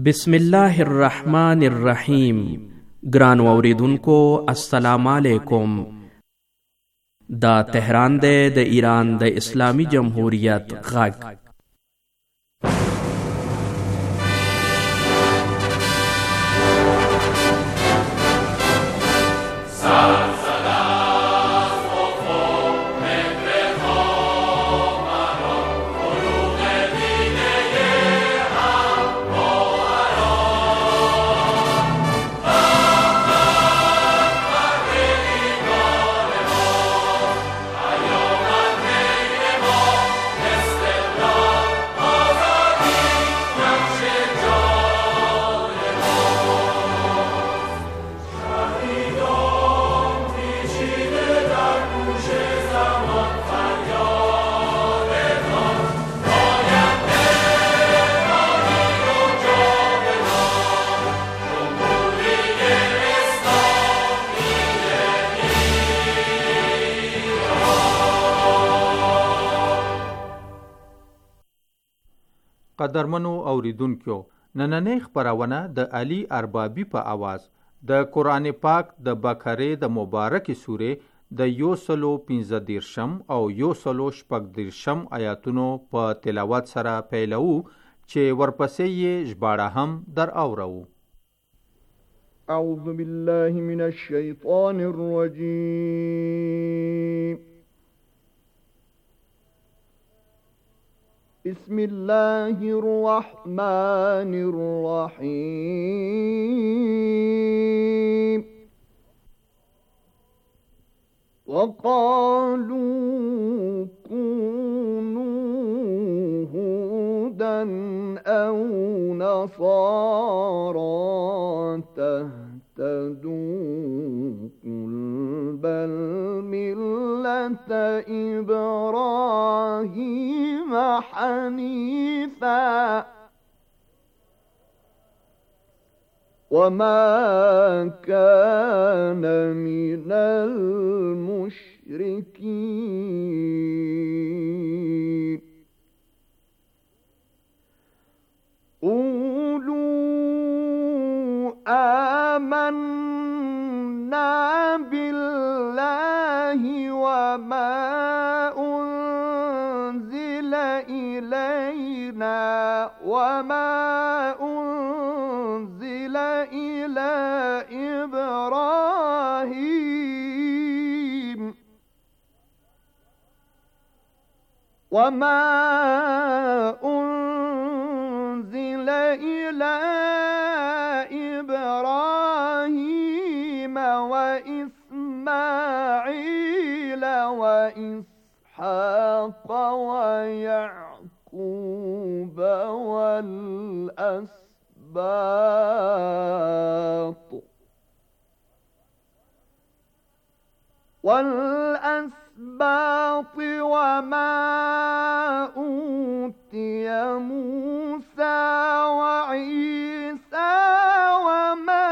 بسم الله الرحمن الرحیم. ګران اوریدونکو السلام علیکم. دا تهران دی د ایران د اسلامی جمهوریت غږ. قدرمنو اوریدونکو، نننۍ خپرونه د علي اربابي په आवाज د قرآن پاک د بقره د مبارکې سورې د 115 او 116 آیاتونو په تلاوت سره پیلو چې ورپسې یې ژباړه هم در اورو. اعوذ بالله من الشیطان الرجیم. بسم الله الرحمن الرحيم. وقالوا كونوا هودا أو نصارى تهتدوا قل بل ملة إبراهيم حنيفا وما كان من المشركين. قولوا آمنا بالله وما أنزل إلينا وما أنزل إلى إبراهيم وإسماعيل وإسحاق ويعقوب والأسباط وما أوتي موسى وعيسى وما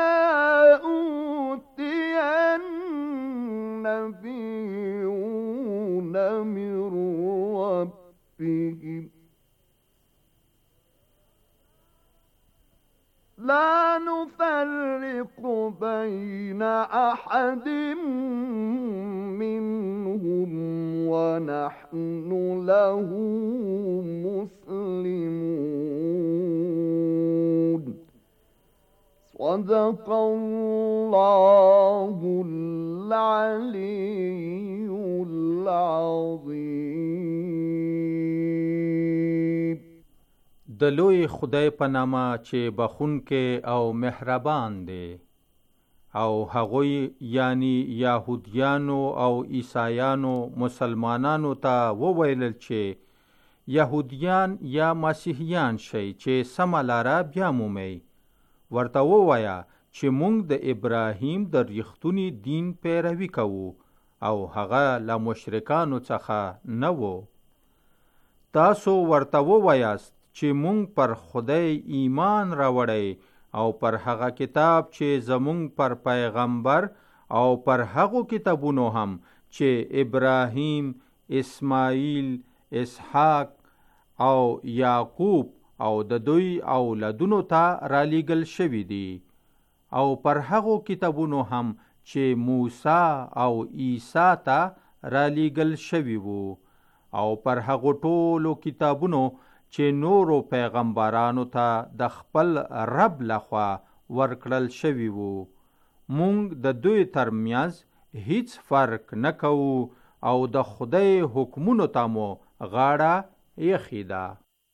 أوتي النبيون من ربهم لا نفرق بين أحد منهم ونحن له مسلمون. صدق الله العلي العظيم. د لوی خدای په نامه چې بخونکې او مهربان دی. او هغوی یعنی یهودیانو او عیسایانو مسلمانانو ته وویلل چې یهودیان یا مسیحیان شئ چې سمه لاره بیا مومئ. ورته ووایه چې موږ د ابراهیم د ریښتوني دین پیروي کوو او هغه له مشرکانو څخه نه و. تاسو ورته ووایاست چې مونږ پر خدای ایمان راوړی او پر هغه کتاب چې زمونږ پر پیغمبر او پر هغو کتابونو هم چې ابراهیم، اسماعیل، اسحاق او یعقوب او د دوی اولادونو ته رالیږل شوي دي او پر هغو کتابونو هم چې موسی او عیسی ته رالیږل شوي وو او پر هغو ټولو کتابونو چې نورو پیغمبرانو ته د خپل رب لخوا ورکړل شوي وو. مونږ د دوی ترمنځ هیڅ فرق نه کوو او د خدای حکمونو ته مو غاړه ایښې ده.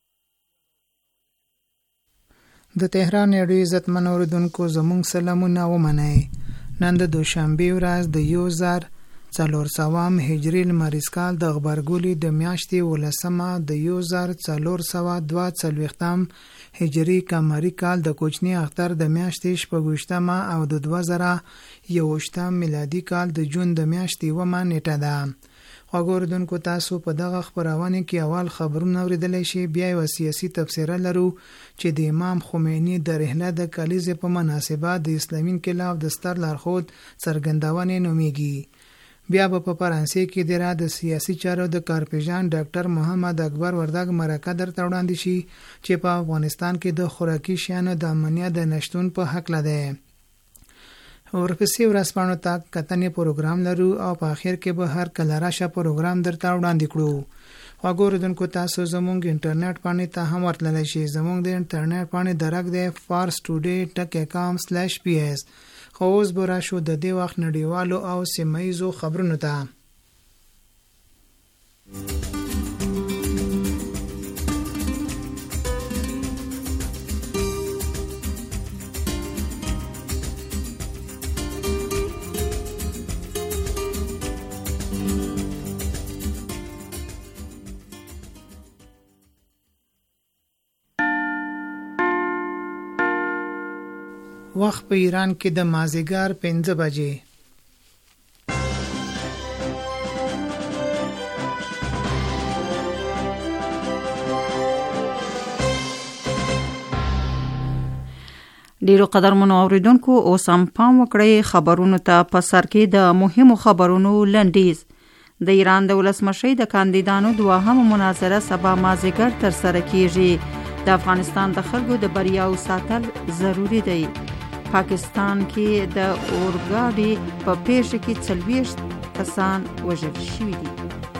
د تهران ریډیو عزتمن اوریدونکو زموږ سلامونه ومنئ. نن د دوشنبې ورځ د 1400 هجري لمریز کال د غبرګولي د میاشتې 19 د 1442 هجري قمري کال د کوچني اختر د میاشتې 14 او د 2021 میلادي کال د جون د میاشتې 1 نیټه ده. خواږوردونکو تاسو په دغه خبرونه کې اول خبرونه اوریدلی شي، بیا یو سیاسي تبصره لرو چې د امام خمینی د رحله د کلیزې په مناسبه د اسلامي انقلاب د ستر لارښود څرګندونې نومیږي. بیا په فرانسې کې د سیاسي چارو د کارپیژان ډاکټر محمد اکبر وردګ مرکه درته وړاندې شي چې په افغانستان کې د خوراکي شیانو د امنیت د نشتون په حق لده. ورپسې ورځپاڼو ته کتنې پروګرام لرو او په آخر کې به هر کله راشه پروګرام درته وړاندې کړو. خواږوردونکو تاسو زموږ انټرنیټ باندې ته هم ورتللی شئ. زموږ د انټرنیټ باندې درک دی farstoday.com/ps. خو اوس به راشو د دې وخت نړیوالو او سیمهیزو خبرونو ته. وخت په ایران کې د مازیګر 5 بجې. ډیرو قدرمنو اوریدونکو اوس هم پام وکړئ خبرونو ته. په سر کې د مهمو خبرونو لنډیز. د ایران د ولسمشۍ د کاندیدانو دوهمه مناظره سبا مازیګر تر سره کیږي. د افغانستان د خلکو د بریاو ساتل ضروری دی. پاکستان کې د اورګاډي په پیښه کې 40 کسان وژل شوي دي.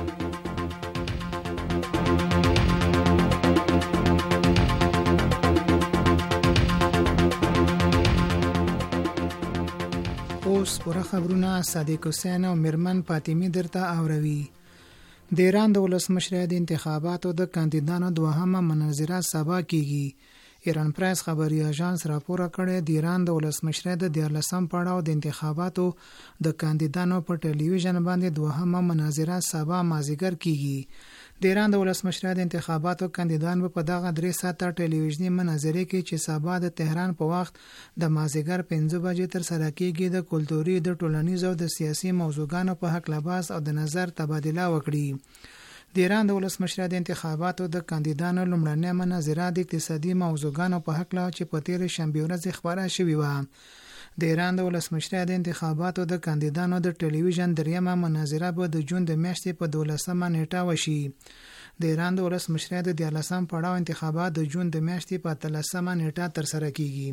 اوس پوره خبرونه صادق حسین او مرمن فاطمی درته اوروي. د ایران د ولسمشۍ د انتخاباتو د کاندیدانو دوهمه مناظره سبا کیږي. ایران پریس خبري اژانس راپور کړی د ایران د ولسمشۍ د 14 پړاو د انتخاباتو د کاندیدانو په ټلویزیون باندې دوهمه مناظره سبا مازیګر کیږي. د ایران د ولسمشۍ د انتخاباتو کاندیدان په دغه 3 ساعته ټلویزیونی مناظره کې چې سبا د تهران په وخت د مازیګر 5 بجې تر سره کیږي د کلتوري، د ټولنیز او د سیاسي موضوعاتو په حق لباس او د نظر تبادله وکړي. د ایران د ولسمشۍ د انتخاباتو د کاندیدانو لومړنۍ مناظره د اقتصادي موضوعاتو په حق لا چې په تیر شنبه ورځ خبره شوې و. د ایران د ولسمشۍ د انتخاباتو د کاندیدانو د ټلویزیون دریمه مناظره به د جون د میاشتې په 12 نیټه وشي. د ایران د ولسمشۍ د 14 پړاو انتخابات د جون د میاشتې په 13 نیټه تر سره کیږي.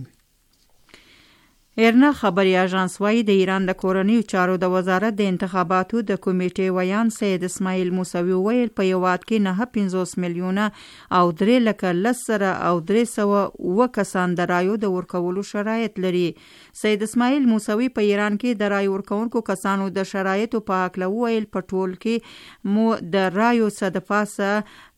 ایرنا خبري اژانس وايي د ایران د کورنیو چارو د وزارت د انتخاباتو د کمیټې ویان سید اسماعیل موسوي ویل په یو وخت کې 950 میلیونه او 3 لکه لسره او 300 کسان د رایو د ورکولو شرایط لري. سید اسماعیل موسوي په ایران کې د رای ورکونکو کسانو د شرایطو په اړه ویل په ټول کې مو د رایو صدپاسه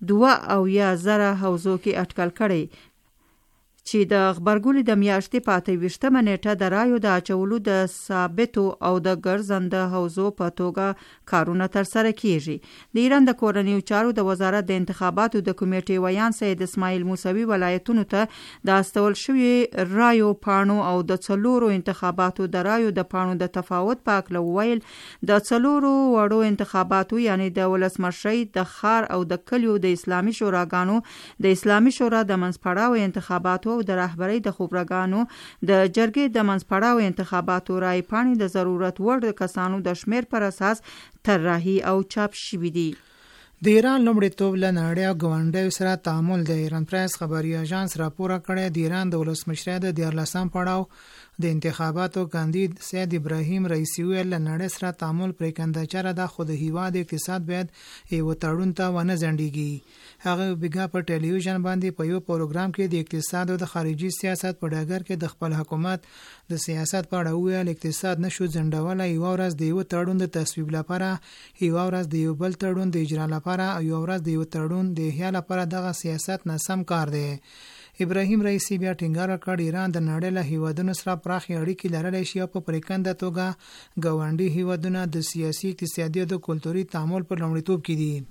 2,000 حوزو کې اټکل کړي چې د غبرګولي د میاشتې په 28 نیټه د رایو د اچولو د ثابتو او د ګرځنده حوزو په توګه کارونه تر سره کیږي. د ایران د کورنیو چارو د وزارت د انتخاباتو د کمیټې ویان سید اسماعیل موسوي ولایتونو ته د استول شوی رایو پاڼو او د 4 انتخاباتو د رایو د پاڼو د تفاوت په اړه ویل د 4 وړو انتخاباتو یعنی د ولسمشۍ د خار او د کلیو د اسلامي شوراګانو د اسلامي شورا د منځپړاو انتخاباتو د رهبرۍ د خبرګانو د جرګې د منځپړاو انتخاباتو رای پاڼې د ضرورت وړ کسانو د شمیر پر اساس طراحي او چاپ شوي دي. د ایران لومړیتوب له نړۍ او ګاونډیو سره تعامل د ایران پریس خبري اژانس راپور کړی د ایران د ولسمشر د 14 پړاو د انتخاباتو کاندید سید ابراهیم رئیسی ویل له نړۍ سره تعامل پریکنده چره د خود هیواد اقتصاد باید یو تړون ته ونه ځنډيږي. هغه بیګا په ټلویزیون باندې په یو پروګرام کې د اقتصاد او د خارجي سیاست په ډګر کې د خپل حکومت د سیاست په اړه ویل اقتصاد نشو ځنډولای. یو ورځ د یو تړون د تصویب لپاره، یو ورځ د یو بل تړون د اجرا لپاره، او یو ورځ د یو تړون د احیا لپاره دغه سیاست ناسم کار دی. ابراهیم رئیسی بیا ټینګار وکړ ایران د نړۍ له هیوادونو سره پراخې اړیکې لرلای شي او په پریکنده توګه ګاونډي هیوادونه د سیاسي، اقتصادي او کلتوري تعامل پر لومړیتوب کې دي.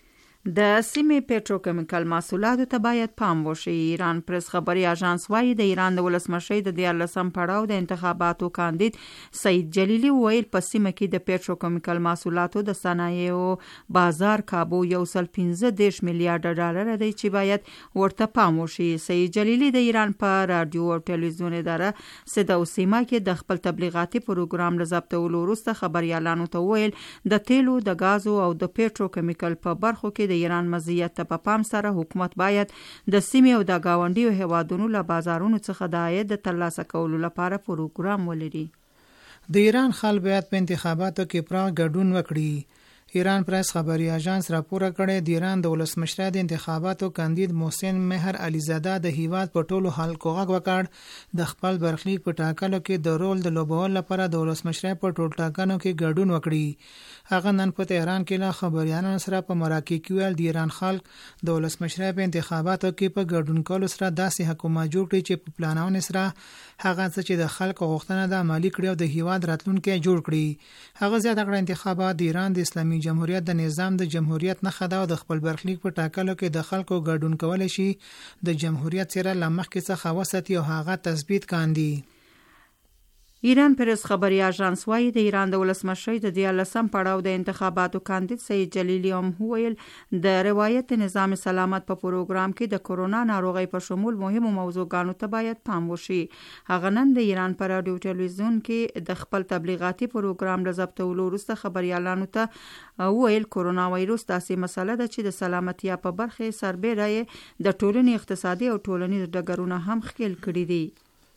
د سیمې پټروکیمیکل محصولاتو ته باید پام وشي. ایران پریس خبري اژانس وايي د ایران د ولسمشر د 14 پړاو د انتخاباتو کاندید سید جلیلی ویل په سیمه کې د پټروکیمیکل محصولاتو د صنایعو بازار کابو 1.15 میلیارډ ډالر دی چې باید ورته پام وشي. سید جلیلی د ایران په رادیو او ټلویزیون اداره صدا او سیما کې د خپل تبلیغاتي پروګرام له ضبطولو وروسته خبريالانو ته ویل د تیلو، د غازو او د پټروکیمیکل په برخو کې د ایران مزیت ته په پام سره حکومت باید د سیمې او د گاونډیو هیوادونو له بازارونو څخه د عاید ترلاسه کولو لپاره پروګرام ولري. د ایران خلک باید په انتخاباتو کې پراخ ګډون وکړي. ایران پریس خبري اژانس راپور کړی د ایران د ولسمشر د انتخاباتو کاندید محسن مهر علیزاده د هیواد په ټولو حلقو غږ وکړ د خپل برخلیک په ټاکلو کې د رول د لوبولو لپاره د ولسمشر په ټول ټاکنو کې ګډون وکړي. هغه نن په تهران کې له خبريالانو سره په مراکې کې ویل د ایران خلک د ولسمشر په انتخاباتو کې په ګډون کولو سره داسې حکومت جوړ کړي چې په پلانونه سره هغه څه چې د خلکو غوښتنه د عملی کړي او د هیواد راتلونکي جوړ کړي. هغه زیاته کړه انتخابات د ایران د اسلامي جمهوریت د نظام د جمهوریت نښه ده او د خپل برخلیک په ټاکلو کې د خلکو ګډون کول شي د جمهوریت سره لمخکې څخه وساتي او هغه تثبیت کاندي. ایران پریس خبري اژانس وايي د ایران د ولسمشر د 14 پړاو د انتخاباتو کاندید سید جلیلی هم ویل د روایت نظام سلامت په پروګرام کې د کورونا ناروغي په شمول مهمو موضوعاتو ته باید پام وشي. هغه نن د ایران پر رادیو ټلویزیون کې د خپل تبلیغاتي پروګرام له ضبطولو وروسته خبريالانو ته ویل کورونا وایروس داسې مسله ده چې د سلامتیا په برخه سربېره د ټولنې اقتصادي او ټولنیز ډګرونه هم ښکېل کړي دي.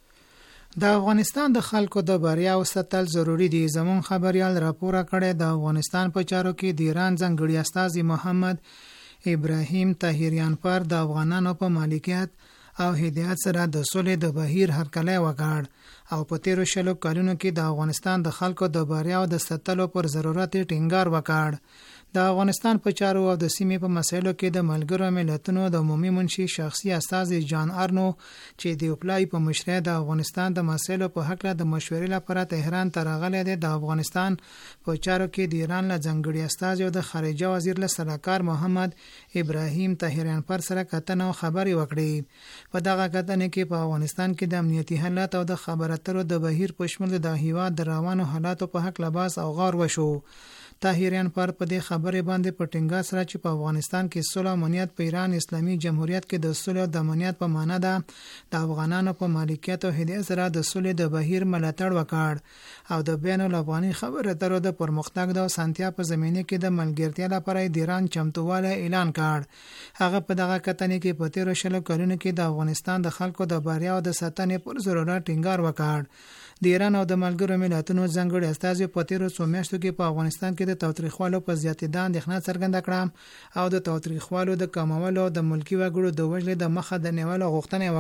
د افغانستان د خلکو د بریا او ستل ضروری دي. زمون خبريال راپور کړی د افغانستان په چارو کې د ایران ځانګړي استازي محمد ابراهیم طاهریان پر د افغانانو په مالکیت او هدایت سره د سولې د بهیر هرکلی وکړ او په 13 کلونو کې د افغانستان د خلکو د بریا او د ستلو پر ضرورت ټینګار وکړ. د افغانستان په چارو او د سیمې په مسایلو کې د ملګرو ملتونو د عمومي منشي شخصي استازي جان ارنو چې د اپلای په مشرۍ د افغانستان د مسایلو په حق له د مشورې لپاره تهران ته راغلی دی. د افغانستان په چارو کې د ایران له ځانګړي استازي او د خارجه وزیر له سلاکار محمد ابراهیم طاهریان پر سره کتنه او خبري وکړي. په دغه کتنه کې په افغانستان کې د امنیتي حالت او د خبرو اترو د بهیر په شمول د هیواد د روانو حالاتو په حق لباس او غار وشو. طاهریان پر په دې خبرې باندې په ټینګار سره چې په افغانستان کې صلح او امنیت په ایران اسلامي جمهوریت کې د صلح او د امنیت په معنا ده د افغانانو په مالکیت او هدایت سره د صلح د بهیر ملاتړ وکړ او د بین الافغاني خبرو اترو د پرمختګ د سانتیا په زمینه کې د ملګرتیا لپاره د ایران چمتواله اعلان کړ. هغه په دغه کتنې کې په 13 کلونو کې د افغانستان د خلکو د بریا او د ساتنې پر ضرورت ټینګار وکړ. د ایران او د ملګرو ملتونو ځانګړي استازي په 13 میاشتو کې په افغانستان کې د تاوتریخوالو په زیاتېدو اندېښنه څرګنده کړه او د تاوتریخوالو د کمولو د ملکی وګړو د وژلې د مخه د نیولو غوښتنه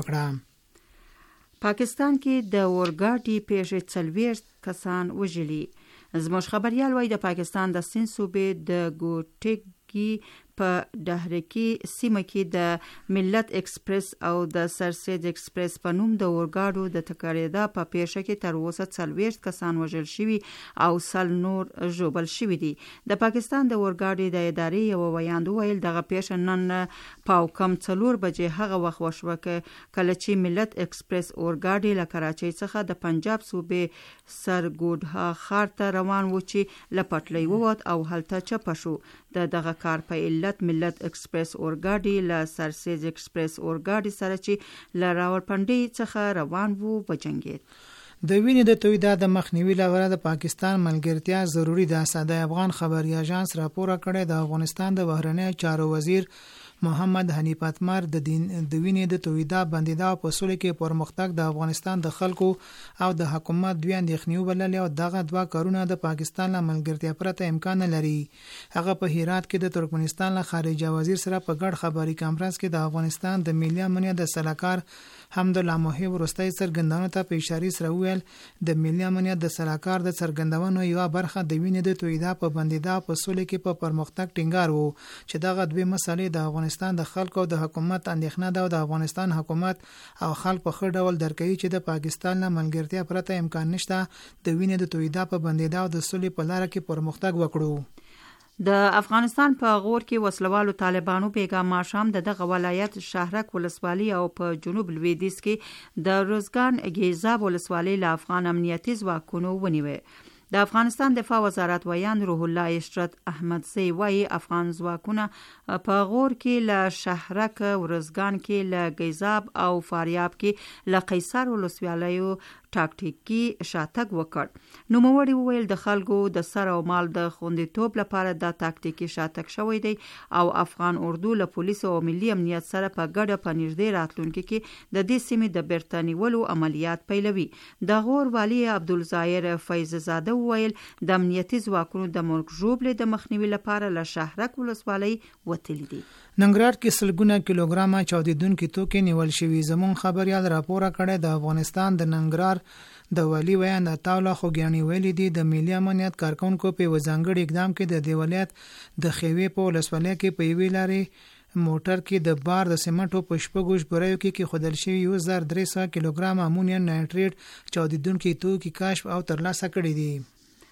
وکړه. پاکستان کې د اورګاډي پیښې 40 کسان وژلي. زموږ خبريال وايي د پاکستان د سند صوبې د ګوټګي په ډهرکی سیمه کې د ملت ایکسپریس او د سرسید ایکسپریس په نوم د اورګاډو د تکړېدا په پیښه کې تر اوسه 40 کسان وژل شوي او سل نور ژوبل شوي دي. د پاکستان د اورګاډي د ادارې یو ویاند ویل دغه پیښه نن پاو کم 4 بجې هغه وخت وشوه کله چې ملت ایکسپریس اورګاډي له کراچۍ څخه د پنجاب صوبې سرګوډها ښار ته روان و چې له پټلۍ ووت او هلته چپه شو. دغه کار په علت ملت ایکسپریس اورګاډي له سرسید ایکسپریس اورګاډي سره چې له راولپنډۍ څخه روان وو وجنګید. د وینې د تویدات د مخنیوي لپاره د پاکستان ملګرتیا ضروری ده. صدای افغان خبري اژانس راپور کړی د افغانستان د بهرنی چارو وزیر محمد حنیف اتمر د وینې د تویدات بندیدا په سولې کې پرمختګ د افغانستان د خلکو او د حکومت دوی اندېښنې وبللې او دغه دوه کارونه د پاکستان له ملګرتیا پرته امکان نه لري. هغه په هرات کې د ترکمنستان له خارجه وزیر سره په ګډ خبري کانفرنس کې د افغانستان د ملي امنیت د سلاکار حمدالله موهب وروستۍ څرګندونو ته په اشاره سره وویل د ملي امنیت د سلاکار د څرګندونو یوه برخه د وینې د تویدات په بندیدا په سولې کې په پرمختګ ټینګار وو چې دغه دوه مسلې د افغانستان د خلکو او د حکومت اندېښنه ده او د افغانستان حکومت او خلک په ښه ډول درک کوي چې د پاکستان له ملګرتیا پرته امکان نشته د وینې د تویدات په بندیدا او د سولې په لار کې پرمختګ وکړو. د افغانستان په غور کې وسلوالو طالبانو بیګا ماښام دغه ولایت شهرک ولسوالي او په جنوب لویدیځ کې د روزګان ګیزاب ولسوالي له افغان امنیتي ځواکونو ونیوه. د افغانستان دفاع وزارت ویان روح الله اشرت احمدزی وایي افغان ځواکونه په غور کې له شهرک ورزګان کې له ګیزاب او فاریاب کې له قیصر ولسوالیو ټاکټیکي شاتګ وکړ. نوموړي وویل د خلکو د سر او مال د خوندیتوب لپاره دا ټاکټیکي شاتګ شوی دی او افغان اردو له پولیسو او ملي امنیت سره په ګډه په نږدې راتلونکي کې د دې سیمې د بیرته نیولو عملیات پیلوي. د غور والی عبدالظاهر فیضزاده وویل د امنیتي ځواکونو د مرګ ژوبلې د مخنیوي لپاره له شهرک ولسوالۍ وتلي دي. ننګرهار کې سلګونه کیلوګرامه چاودیدونکي توکي نیول شوي. زمون خبريال راپور کړی د افغانستان د ننګرهار د والی ویان عطاالله خوګیانی ویلي دي د ملي امنیت کارکونکو په وزنګړي اقدام کې د ولایت د خوي په ولسوالۍ کې په ویلاري موټر کې د بار د سیمنټو په شپږ بریو کې خودل شوی 1300 کیلوګرام امونیم نایټریټ چاودیدونکي توکي کشف او ترلاسه کړي دي.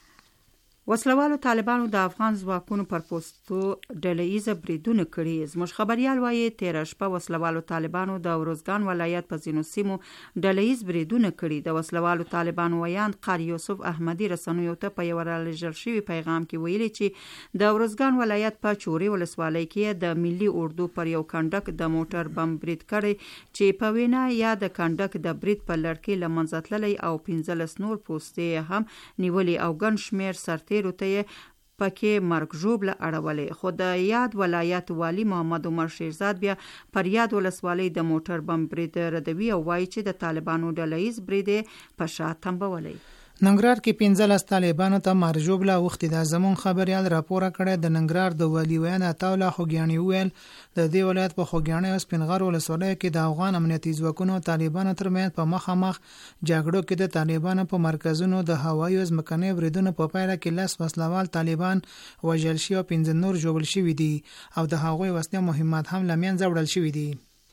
وسلوالو طالبانو د افغان ځواکونو پر پوستو ډلهیزه بریدونه کړي. زموږ خبريال وایي تیر شپه وسلوالو طالبانو د روزګان ولایت په ځینو سیمو ډلهیز بریدونه کړي. د وسلوالو طالبانو ویان قاری یوسف احمدي رسنیو ته په یو رالیږل شوي پیغام کې ویلي چې د روزګان ولایت په چوري ولسوالۍ کې د ملي اردو پر یو کنډک د موټر بم برید کړي چې په وینا یا د کنډک د برید په لړ کې له منځه تللی او 15 نور پوستې هم نیولي او ګڼ شمېر سرتېرو ته پکې مرګ ژوبله اړولې. خو د یاد ولایت والی محمد عمر شیرزاد بیا پر یاد ولسوالۍ د موټر بم برید ردوي او وایي چې د طالبانو ډلهیز برید په شا تنبولی. ننګرهار کې 15 طالبانو ته مرجوبله وختي د زمون خبريال راپور کړی. د ننګرهار د والی ویان عطاالله خوګیانی ویل د دې ولایت په خوګیانی او سپینغر ولسوالۍ کې د افغان امنیتي ځواکونو طالبانو ترمنځ په مخامخ جګړو کې د طالبانو په مرکزونو د هوایي او ځمکني بریدونو په پایله کې لاس وسلوال طالبان وژل شوي او 15 نور ژوبل شوي دي او د هغوی وسلې مهمات هم له منځه وړل شوي دي.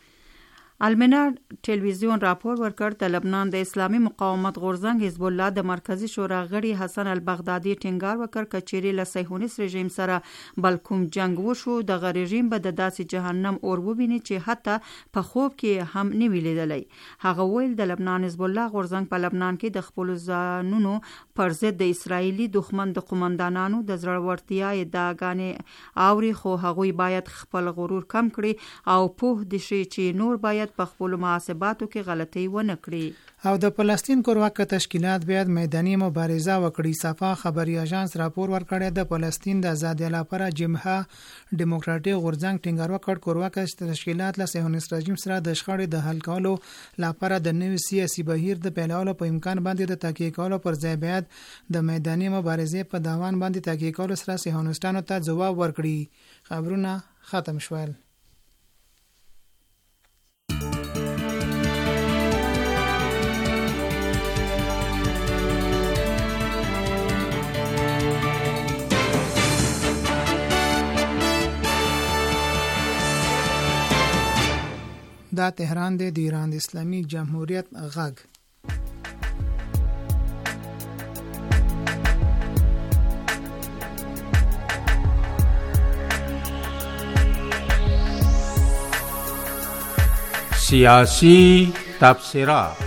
المنار ټلویزیون راپور ورکړ د لبنان د اسلامي مقاومت غورځنګ حزب الله د مرکزی شورا غړي حسن البغدادي ټینګار وکړ کچيري له صهیونیست رژیم سره بل کوم جنگ وشو د رژیم به د داسې جهنم اور وبیني چې حتی په خوب کې هم نه ویلیدلی. هغه ویل د لبنان حزب الله غورځنګ په لبنان کې د خپل ځانونو پر ضد د اسرایلی دښمن د قومندانانو د زړورتیا ادعاګانې اوري خو هغوی باید خپل غرور کم کړي او پوه دي چې نور باید په خپل محاسباتو کې غلطي ونه کړي او د فلسطین کورواکه تشکیلات باید میداني مبارزه وکړي. صفا خبري اژانس راپور ورکړی د فلسطین د ازادۍ لپاره جبهه ډیموکراټیک غورځنګ ټینګار وکړ کورواکه تشکیلات له صهیونیست رژیم سره د شخړې د حل کولو لپاره د نوي سیاسي بهیر د پیلولو په امکان باندې د تحقیق کولو پر ځای باید د میداني مبارزې په داوان باندې تحقیق کولو سره صهیونیستانو ته ځواب ورکړي. خبرونه ختم شول. دا تهران دی د ایران د اسلامي جمهوریت غږ. سیاسی تبصرات.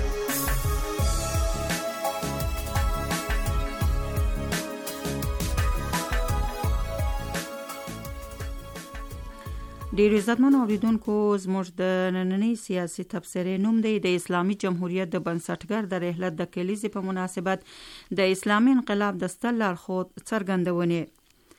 ډیر عزتمنو اوریدونکو، زموږ د نننۍ سیاسي تبصرې نوم دی د اسلامي جمهوریت د بنسټګر د رحلت د کلیزې په مناسبت د اسلامي انقلاب د ستر لارښود څرګندونې.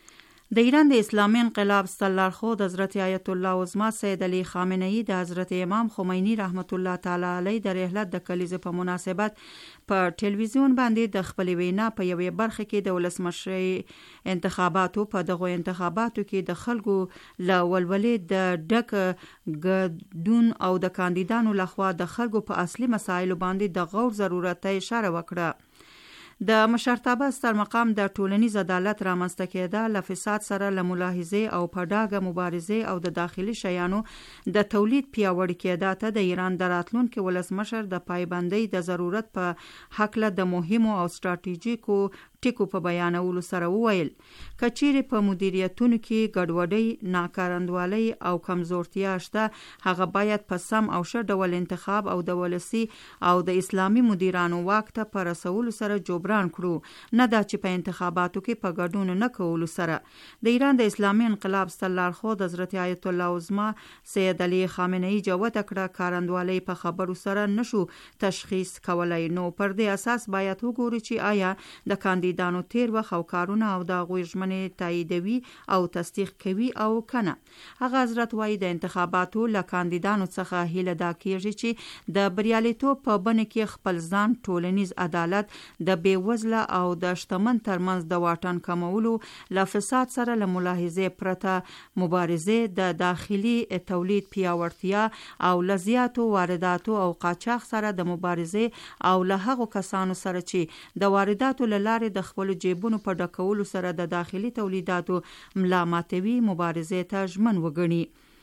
د ایران د اسلامي انقلاب ستر لارښود حضرت آیت الله عظما سید علی خامنه‌ای د حضرت امام خمینی رحمت الله تعالی علیه د رحلت د کلیزې په مناسبت په ټلویزیون باندې د خپل وینا په یوې برخه کې د ولسمشرۍ انتخاباتو په دغه انتخاباتو کې د خلکو له ولولې د ډک ګډون او د کاندیدانو لخوا د خلکو په اصلي مسایلو باندې د غور ضرورت ته اشاره وکړه. د مشرتابه ستر مقام د ټولنیز عدالت رامنځته کېده له فساد سره له ملاحظې او په ډاګه مبارزې او د داخلي شیانو د تولید پیاوړي کېده ته د ایران د راتلونکي ولسمشر د پایبندۍ د ضرورت په هکله د مهمو او ستراتیژیکو ټکو په بیانولو سره وویل کچېرې په مدیریتونو کې ګډوډۍ، ناکارندوالۍ او کمزورتیا شته، هغه باید په سم او ښه ډول انتخاب او د ولسي او د اسلامي مدیرانو واک ته په رسولو سره جبران کړو، نه دا چې په انتخاباتو کې په ګډون نه کولو سره. د ایران د اسلامي انقلاب ستر لارښود حضرت آیت الله عظما سید علی خامنه‌ای جوته کړه کارندوالۍ په خبرو سره نشو تشخیص کولای، نو پر دې اساس باید وګوري چې آیا د کاندیدانو تیر وخت او کارونه او د هغوی ژمنې تاییدوي او تصدیق کوي او کنه. هغه حضرت وایي د انتخاباتو له کاندیدانو څخه هیله دا کیږي چې د بریالیتوب په بڼه کې خپل ځان، ټولنیز عدالت، د بېوزله او د شتمن ترمنځ د واټن کمولو، له فساد سره له ملاحظې پرته مبارزې، د داخلي تولید پیاوړتیا او له زیاتو وارداتو او قاچاق سره د مبارزې او له هغو کسانو سره چې د وارداتو له لارې د خپل جیبونو په ډکولو سره د داخلي تولیداتو ملا ماتوي مبارزې ته ژمن وګڼي.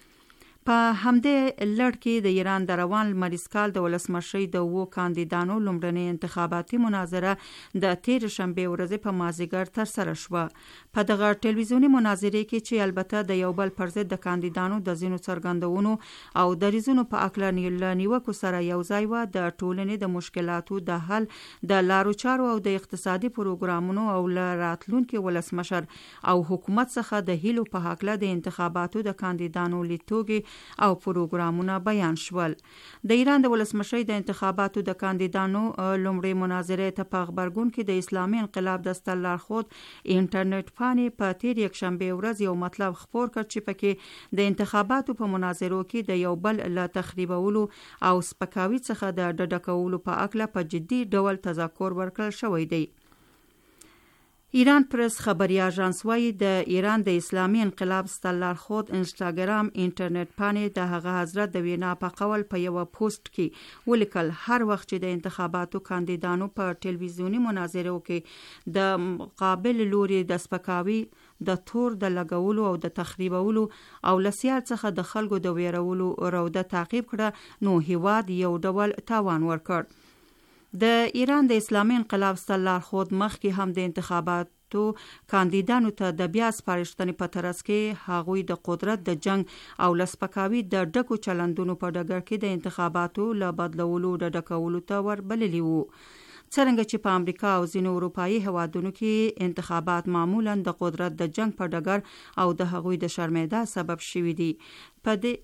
په همدې لړ کې د ایران د روان لمریز کال د ولسمشرۍ د 7 کاندیدانو لومړنۍ انتخاباتي مناظره د تیر شنبې ورځې په مازیګر ترسره شوه. په دغه ټلویزیوني مناظرې کې چې البته د یو بل پر ضد د کاندیدانو د ځینو څرګندونو او دریځونو په اکله نیوکو سره یو ځای و، د ټولنې د مشکلاتو د حل، د لارو چارو او د اقتصادي پروګرامونو او له راتلونکي ولسمشر او حکومت څخه د هیلو په هکله د انتخاباتو د کاندیدانو لیدتوږي او پروګرامونه بیان شول. د ایران د ولسمشرۍ د انتخاباتو د کاندیدانو لومړۍ مناظرې ته په خبرګون کې د اسلامي انقلاب د ستر لارښود انټرنیټ پاڼې په تیر یکشنبې ورځ یو مطلب خپور کړ چې پکې د انتخاباتو په مناظرو کې د یو بل له تخریبولو او سپکاوي څخه د ډډه کولو په اکله په جدي ډول تذکر ورکړل شوی دی. ایران پرس خبري اژانس وايي د ایران د اسلامي انقلاب ستر لارښود انسټاګرام انټرنیټ پاڼې د هغه حضرت د وینا په قول په یو پوسټ کې ولیکل هر وخت چې د انتخاباتو کاندیدانو په ټلویزیوني مناظرو کې د مقابل لوري د سپکاوي، د تور د لګولو او د تخریبولو او لسیال څخه د خلکو د ویرولو روده تعقیب کړه، نو هیواد یو ډول تاوان ورکړ. د ایران د اسلامي انقلاب ستر لارښود مخکې هم د انتخاباتو کاندیدانو ته د بیا سپارښتنې په ترڅ کې هغوی د قدرت د جنگ او لسپکاوي د ډکو چلندونو په ډګر کې د انتخاباتو له بدلولو ډډه کولو ته وربللي وو. څرنګه چې په امریکا او ځینو اروپایي هوادونو کې انتخابات معمولا د قدرت د جنگ په ډګر او د هغوی د شرمېدا سبب شوي دي. په دې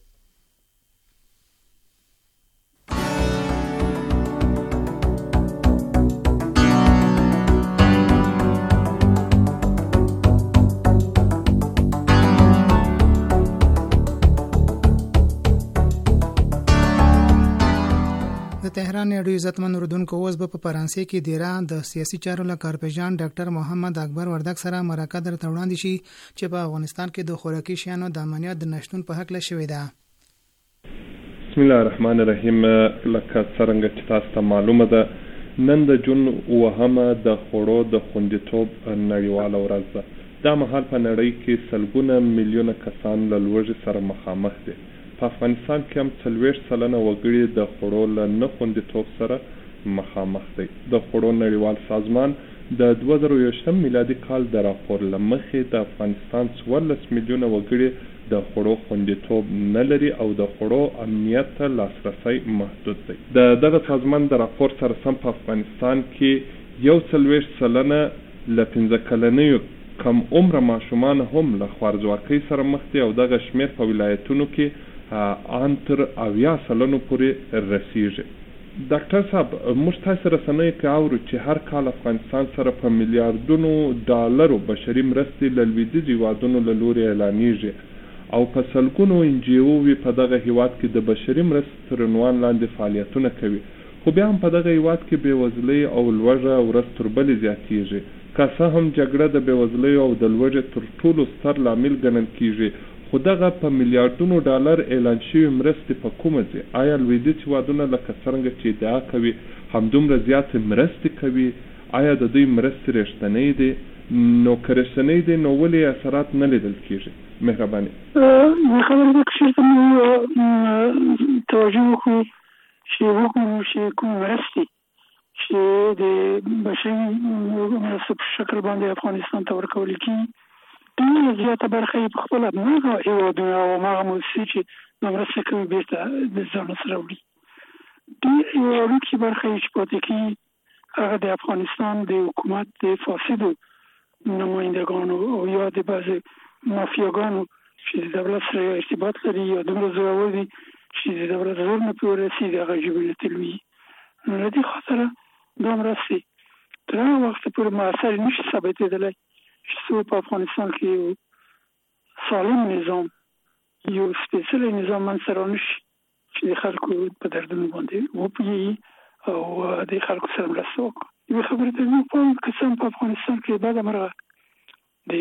د تهران ریډیو عزتمن اوریدونکو اوس به په فرانسې کې د ایران د سیاسي چارو له کارپېژن ډاکټر محمد اکبر وردګ سره مرکه درته وړاندې شي چې په افغانستان کې د خوراکي شیانو د امنیت د نشتون په هکله شوې ده. بسم الله الرحمن الرحیم. لکه څرنګه چې تاسو ته معلومه ده، نن د جون 9 د خوړو د خوندیتوب نړیواله ورځ ده. دا مهال په نړۍ کې سلګونه میلیونه کسان له لوږې سره مخامخ دي. په افغانستان کې هم 40% وګړي د خوړو له نه خوندیتوب سره مخامخ دي. د خوړو نړیوال سازمان د 2021 میلادي کال د راپور له مخې د افغانستان 14 میلیونه وګړي د خوړو خوندیتوب نه لري او د خوړو امنیت ته لاسرسی محدود دی. د دغه سازمان د راپور سره سم په افغانستان کې 41% له 15 کلنیو کم عمره ماشومان هم له خوارځواکۍ سره مخ دي او دغه شمېر په ولایتونو کې ان تر 80 سلنو پورې رسیږي. ډاکټر صاحب، موږ تاسو رسنیو کې اورو چې هر کال افغانستان سره په میلیارډونو ډالرو بشري مرستې له لویدیځو هیوادونو له لوري اعلانیږي او په سلګونو NGO په دغه هیواد کې د بشري مرستې تر عنوان لاندې فعالیتونه کوي، خو بیا هم په دغه هیواد کې بېوزلۍ او لوږه ورځ تر بلې زیاتیږي. که څه هم جګړه د بېوزلۍ او د لوږې تر ټولو ستر لامل ګڼل کیږي، خو دغه په میلیارډونو ډالر اعلان شوي مرستې په کومه ځي؟ آیا لویدیځ هیوادونه لکه څرنګه چې ادعا کوي همدومره زیاتې مرستې کوي؟ آیا د دوی مرستې رښتینې دي؟ نو که رښتینې دي نو ولې اثرات نه لیدل کیږي؟ مهرباني. خبره ده که چېرته موږ توجه وکړو چې وګورو چې کوم مرستې چې د بشري مرستو په شکل باندې افغانستان ته ورکول کېږي، ډېره زیاته برخه یې په خپله هماغه هېوادونه او هماغه موسسې چې دا مرسته کوي بېرته د ځان سره وړي. ډېره یوه وړوکې برخه یې چې پاتې کېږي هغه د افغانستان د حکومت د فاسدو نمایندګانو او یا د بعضې مافیاګانو چې د دولت سره ارتباط لري یا دومره زورور دي چې د دولت زور نه پرې ورسي، د هغه ژبې ته لویي. نو له دې خاطره دا مرستې تر هغه وخته پورې مؤثر نه شي ثابتېدلی چې څو په افغانستان کې یو سالم نظام، یو سپېڅلی نظام منځته رانشي چې د خلکو په دردونو باندې وپوهېږي او د خلکو سره مرسته وکړي. یوې خبرې ته موږ پام که څه هم په افغانستان کې بده مرغه د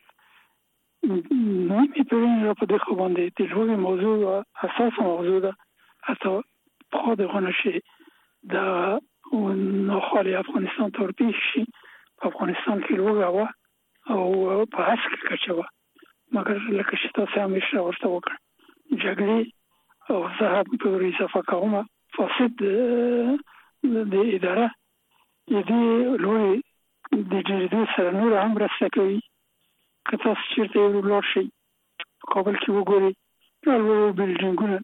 نیمې پېړۍ را په دې خوا باندې د لوږې موضوع حساسه موضوع ده، حتی پخوا د هغه نه چې د ناخوالې افغانستان ته ورپېښ شي. په افغانستان کې لوږه وه او په هسک کچه وه، مګر لکه چې تاسو هم اشاره ورته وکړه، جګړې او زه هم پرې اضافه کوم فاسد د اداره د دې لوړې د ډېرېدو سره نور هم مرسته کوي. که تاسو چېرته ولاړ شئ په کابل کې وګورئ دا لوړ بلډینګونه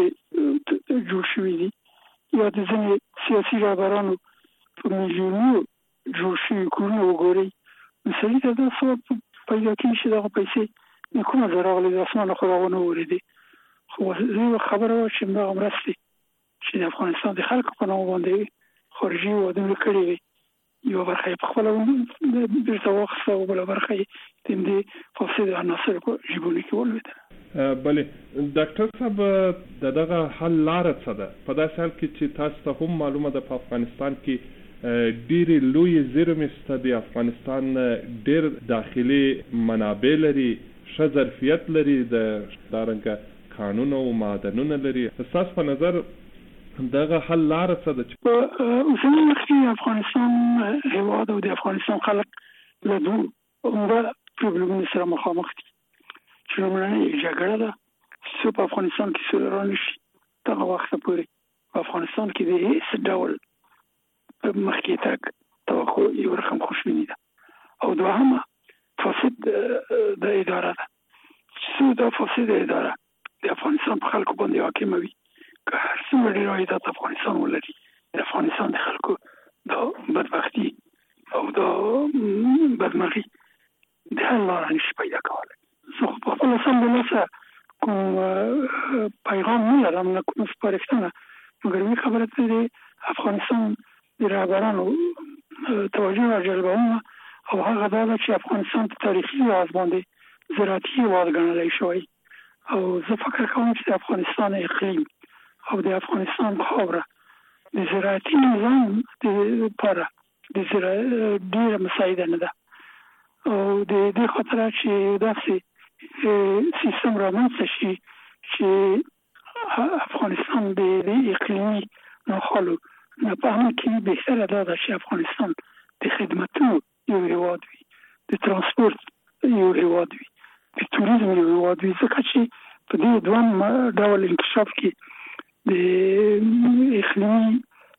چې جوړ شوي دي یا د ځینې سیاسي رهبرانو په میلیونونو جوړ شوي کورونه وګورئ، نو سړي ته دا سوال پیدا کېږي چې دغه پیسې د کومه ځای راغلې، د اسمانه خو راونه اورېدې. خو زه یوه خبره وه چې همدغه مرستې چې د افغانستان د خلکو په نامه باندې خارجي هېوادونو کړې وې، یوه برخه یې پخپله بېرته واخیسته او بله برخه یې د همدې فاسدو عناصرو په ژبونو کې ولوېدله. بلې ډاکټر صاحب، د دغه حل لاره څه ده؟ په داسې حال کې چې تاسو ته هم معلومه ده په افغانستان کې ډېرې لویې زیرمې شته دي، افغانستان ډېر داخلي منابع لري، ښه ظرفیت لري، دارنګه کانونه او معدنونه لري. ستاسو په نظر دغه حل لاره څه ده؟ په اوسني وخت کې افغانستان هېواد او د افغانستان خلک له دوه عمده پروبلمونو سره مخامخ دي. چې لومړنۍ جګړه ده چې په افغانستان کې سوله رانشي، دغه وخته پورې په افغانستان کې د هېڅ ډول مخکې تګ توقع یو رقم خوشبیني ده. او دوهمه فاسد د اداره ده چې دا فاسد اداره د افغانستان په خلکو باندې حاکمه وي، که هر څومره ډېر عایدات افغانستان ولري، د افغانستان د خلکو دا بدبختي او دا بدمرغي د حل لاره نشي پیدا کولی. زه خو په خپله سمدلاسه کوم پیغام نه لرم، نه کوم سپارښتنه، مګر یوې خبره ته د افغانستان د رهبرانو توجه راجلبوم او هغه دا ده چې افغانستان په تاریخي لحاظ باندې زراعتي هېواد ګڼلی شوی او زه فکر کوم چې د افغانستان اقلیم او د افغانستان خاوره د زراعتي نظام لپاره ډېره مساعده نه ده او د دې خاطره چې داسې سیستم رامنځته شي چې افغانستان د اقلیمي ناخوالو نه په همه کې بهتره دا ده چې افغانستان د خدمتونو یو هېواد وي، د ترانسپورت یو هېواد وي، د توریزم یو هېواد وي، ځکه چې په دې دویم ډول انکشاف کې د اقلیمي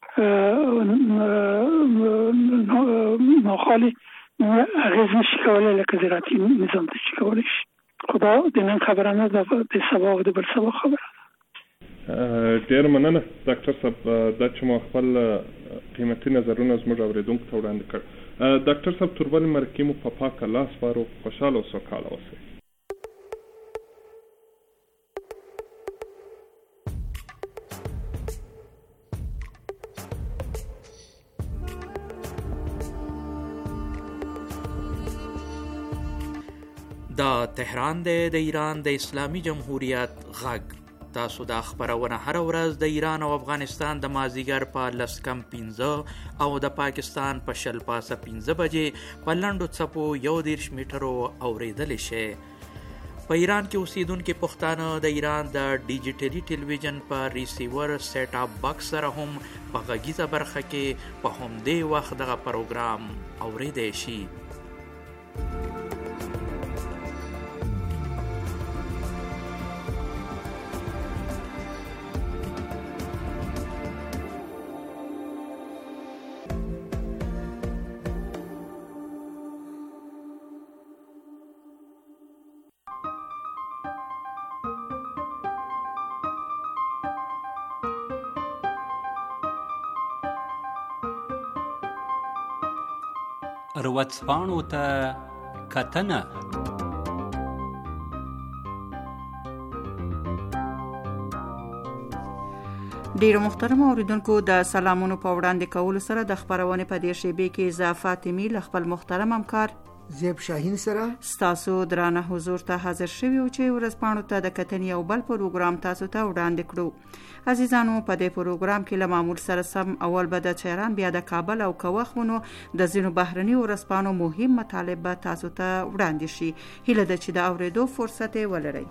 ناخوالې اغېز نشي کولی لکه زراعتي نظام ته شي کولی شي. خو دا د نن خبره نه ده، د سبا او د بل سبا خبره ده. ډېر مننه ډاکټر صاحب، دا چې مو خپل قیمتي نظرونه زموږ اورېدونکو ته وړاندې کړ. ډاکټر صاحب، توربل مرکې مو په پاکه لاس وارو. خوشحاله او سوکاله اوسئ. دا تهران دی د ایران د اسلامي جمهوریت غږ. تاسو دا خبرونه هر ورځ د ایران او افغانستان د مازدیګر په 10:15 او د پاکستان په 15:15 بجې په لنډو څپو 11 میټرو اوریدلی شئ. په ایران کې اوسیدونکي پښتانه د ایران د ډیجیټلي ټلویزیون په ریسیور سیټ اپ باکس سره هم په غږیزه برخه کې په همدې وخت دغه پروګرام اوریدلی شي. ورځپاڼو ته کتنه. ډیرو محترم اوریدونکو، د سلامونو په وړاندې کولو سره د خبرونې په دې شیبې کې اضافه فاطمی له خپل محترم همکار زیب شاهین سره ستاسو درانه حضور ته حاضر شوی او چې ورځپاڼو ته د کتنې یو بل پروګرام تاسو ته وړاندې کړو. عزیزانو، په دې پروګرام کې له معمول سره سم اول به د چیران، بیا د کابل او کوخونو د ځینو بهرني ورځپاڼو مهم مطالب به تاسو ته وړاندې شي. هیله ده چې د اورېدو فرصت ولرئ.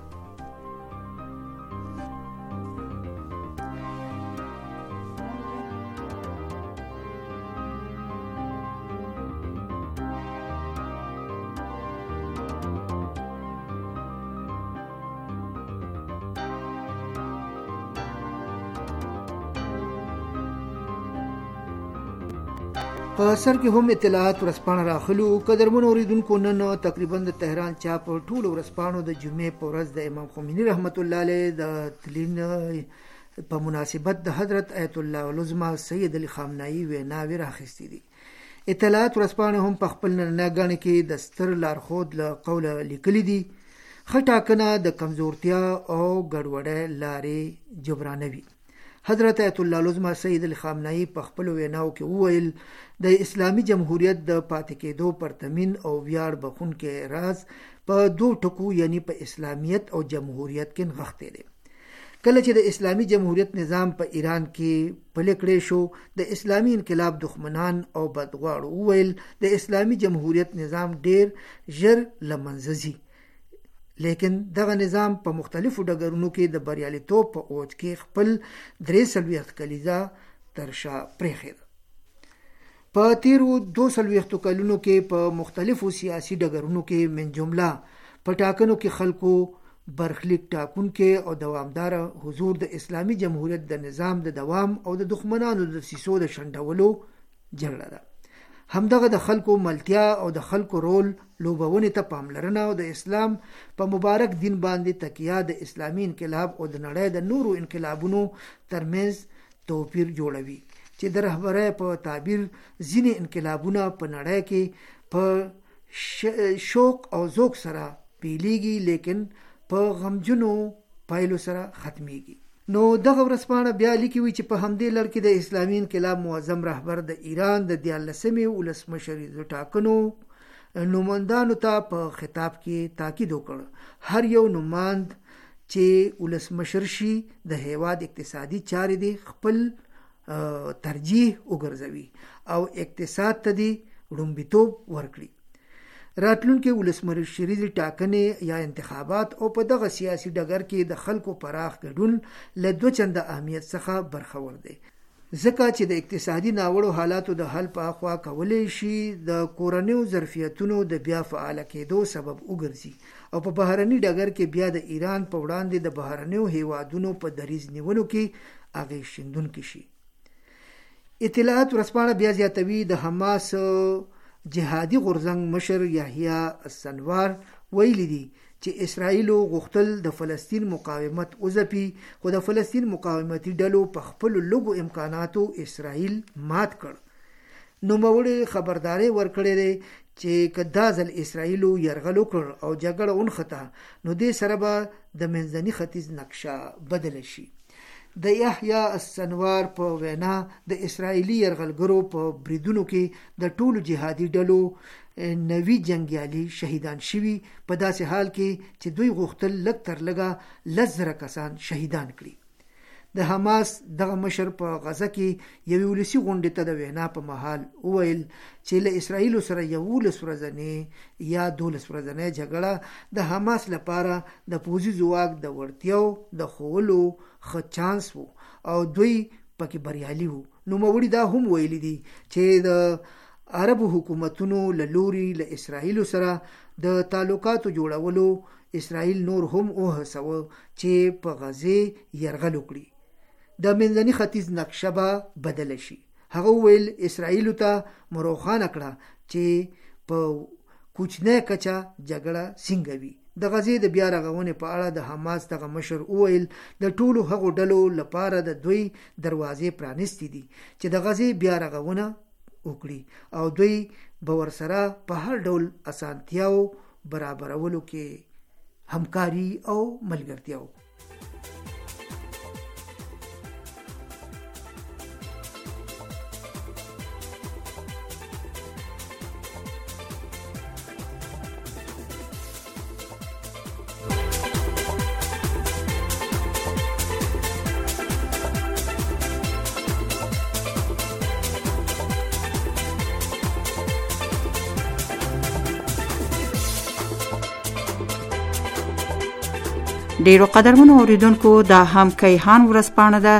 په سر کې هم اطلاعات ورځپاڼه راخلو. قدرمن اوریدونکو، نن تقریبا د تهران چاپ ټول ورځپاڼو د جمعې په ورځ د امام خمینی رحمت الله علیه د تلین په مناسبت د حضرت آیت الله العظمى سید علی خامنه‌ای ویناوې راخیستې دي. اطلاعات ورځپاڼه هم په خپل ننګانې کې د ستر لارښود له قوله لیکلي دي. ښه ټاکنه د کمزورتیا او ګډوډۍ لارې جبرانوي. حضرت آیت الله العظمى سید علی خامنه‌ای په خپل ویناو کې وویل د اسلامي جمهوریت د پاتې کېدو پرتمین او ویاړ بخونکې راز په دوه ټکو یعنی په اسلامیت او جمهوریت کې نغښتی دی. کله چې د اسلامي جمهوریت نظام په ایران کې پلی کړی شو، د اسلامي انقلاب دښمنان او بدغواړو وویل د اسلامي جمهوریت نظام ډیر ژر له منځه ځي، لیکن دغه نظام په مختلفو ډګرونو کې د بریالیتوب په اوج کې خپل 43 کلیزه تر شا پرېښې ده. په تیرو 240 کلونو کې په مختلفو سیاسي ډګرونو کې من جمله په ټاکنو کې خلکو برخلیک ټاکونکي او دوامدار حضور د اسلامي جمهوریت د نظام د دوام او د دښمنانو د سیسو د شنډولو جګړه ده. همدغه د خلکو ملتیا او د خلکو رول لوبونې ته پاملرنه او د اسلام په مبارک دین باندې تکیه د اسلامي انقلاب او د نړۍ د نورو انقلابونو ترمنځ توپیر جوړوي چې د رهبرۍ په تعبیر ځینې انقلابونه په نړۍ کې په شوق او ذوق سره پیلېږي، لیکن په غمجنو پایلو سره ختمېږي. نو دغه ورځپاڼه بیا لیکي وي چې په همدې لړ کې د اسلامي انقلاب معظم رهبر د ایران د 14مې ولسمشرۍ د ټاکنو نوماندانو ته په خطاب کې تاکید وکړ هر یو نوماند چې ولسمشر شي د هیواد اقتصادي چارې دی خپل ترجیح وګرځوي او اقتصاد ته دی وړومبیتوب ورکړي. راتلونکي ولسمشرۍ ټاکنې یا انتخابات او په دغه سیاسي ډګر کې د خلکو پراخ ګډون له دوه چنده اهمیت څخه برخور دی، ځکه چې د اقتصادي ناوړو حالاتو د حل په اخوا کولی شي د کورنیو ظرفیتونو د بیا فعال کېدو سبب وګرځي او په بهرني ډګر کې بیا د ایران په وړاندې د بهرنیو هیوادونو په دریځ نیولو کې اغېز شیندونکي شي. اطلاعات ورځپاڼه بیا زیاتوي د حماس جهادي غورځنګ مشر یحیی السنوار ویلي دي چې اسرائیل غوښتل د فلسطین مقاومت وځپي، خو د فلسطین مقاومتي ډلو په خپل لږو امکاناتو اسرائیل مات کړ. نو موړي خبرداري ورکړې ده چې که دا ځل اسرائیل یرغل وکړ او جګړه ونښته نو دې سره به د منځني ختیځ نقشه بدل شي. د یحیی السنوار په وینا د اسرائیلي یرغلګرو په بریدونو کې د ټولو جهادي ډلو 90 جنگیالي شهیدان شوي، په داسې حال کې چې دوی غوښتل لږ تر لږه 10,000 کسان شهیدان کړي. د حماس دغه مشر په غزه کې یوې ولسي غونډې ته د وینا په مهال وویل چې له اسرائیل سره 11 ورځې یا 12 ورځې جګړه د حماس لپاره د پوځي ځواک د وړتیاو د خولو ښه چانس وو او دوی پکې بریالي وو. نو موړي دا هم ویلي دي چې د عربو حکومتونو له لوري له اسرائیل سره د تعلقاتو جوړولو اسرائیل نور هم وهڅاوه چې په غزه یرغل وکړي. د منځني ختیځ نقشه به بدل شي. هغه ویل اسرائیل ته مروخانه کړه چې په کوچنی کچا جګړه څنګه وي. د غزې د بیا رغونې په اړه د حماس دغه مشر وویل د ټولو هغو ډلو لپاره د دوی دروازې پرانیستې دي چې د غزې بیا رغونه وکړي او دوی به ورسره په هر ډول اسانتیاو برابرولو کې همکاري او ملګرتیا وکړي. ډیرو قدرمنو اوریدونکو دا هم کیهان ورځپاڼه ده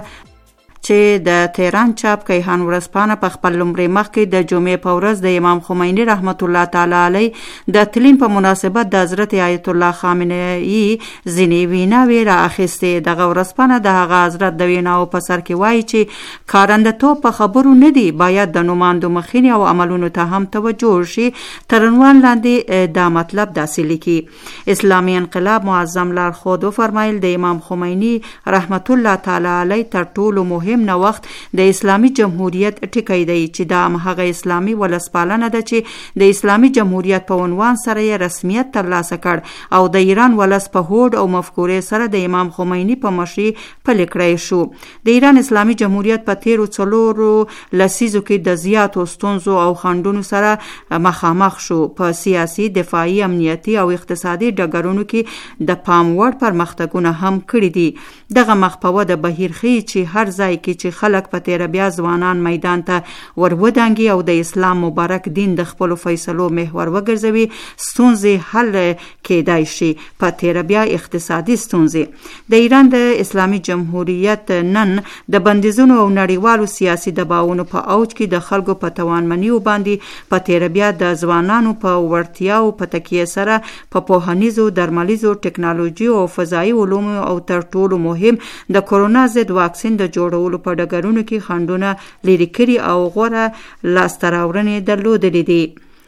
چې د تهران چاپ کیهان ورځپاڼه په خپل لومړي مخ کې د جمعې په ورځ د امام خمیني رحمت الله تعالی علیه د تلین په مناسبت د حضرت آیت الله خامنه‌ای ځینې ویناوې را اخیستې. دغه ورځپاڼه د هغه حضرت د ویناو په سر کې وایي چې کارنده‌توب په خبرو نه دی، باید د نوماندو مخینې او عملونو ته هم توجه شي. تر عنوان لاندې دا مطلب داسې لیکي: اسلامي انقلاب معظم لارښود وفرمایل د امام خمیني رحمت الله تعالی علیه تر ټولو مهم نه وخت د اسلامي جمهوریت ټکی دی چې دا هغه اسلامي ولسپالنه ده چې د اسلامي جمهوریت په عنوان سره یې رسمیت ترلاسه کړ او د ایران ولس په هوډ او مفکورې سره د امام خمیني په مشرۍ پلی کړی شو. د ایران اسلامي جمهوریت په تیرو 4 لسیزو کې د زیاتو ستونزو او خنډونو سره مخامخ شو. په سیاسي، دفاعي، امنیتي او اقتصادي ډګرونو کې د پام وړ پرمختګونه هم کړي دي. دغه مخپوه د بهیر ښیي چې هر ځای کې چې خلک په تیر بیا ځوانان میدان ته ورودانګي او د اسلام مبارک دین د خپل فیصلو محور وګرځوي، ستونزې حل کېدای شي. په تیر بیا اقتصادي ستونزې د ایران د اسلامي جمهوریت نن د بندیزونو او نړیوالو سیاسي دباوونو په اوج کې د خلکو په توانمنیو باندې په تیر بیا د ځوانانو په وړتیاو په تکیه سره په پوهنیزو، درملیزو، ټکنالوژي او فضایي علومو او تر ټولو مهم د کورونا ضد واکسین د جوړولو په ډګرونو کې خنډونه لري کړي او غوره لاسته راوړنې درلودلې دي.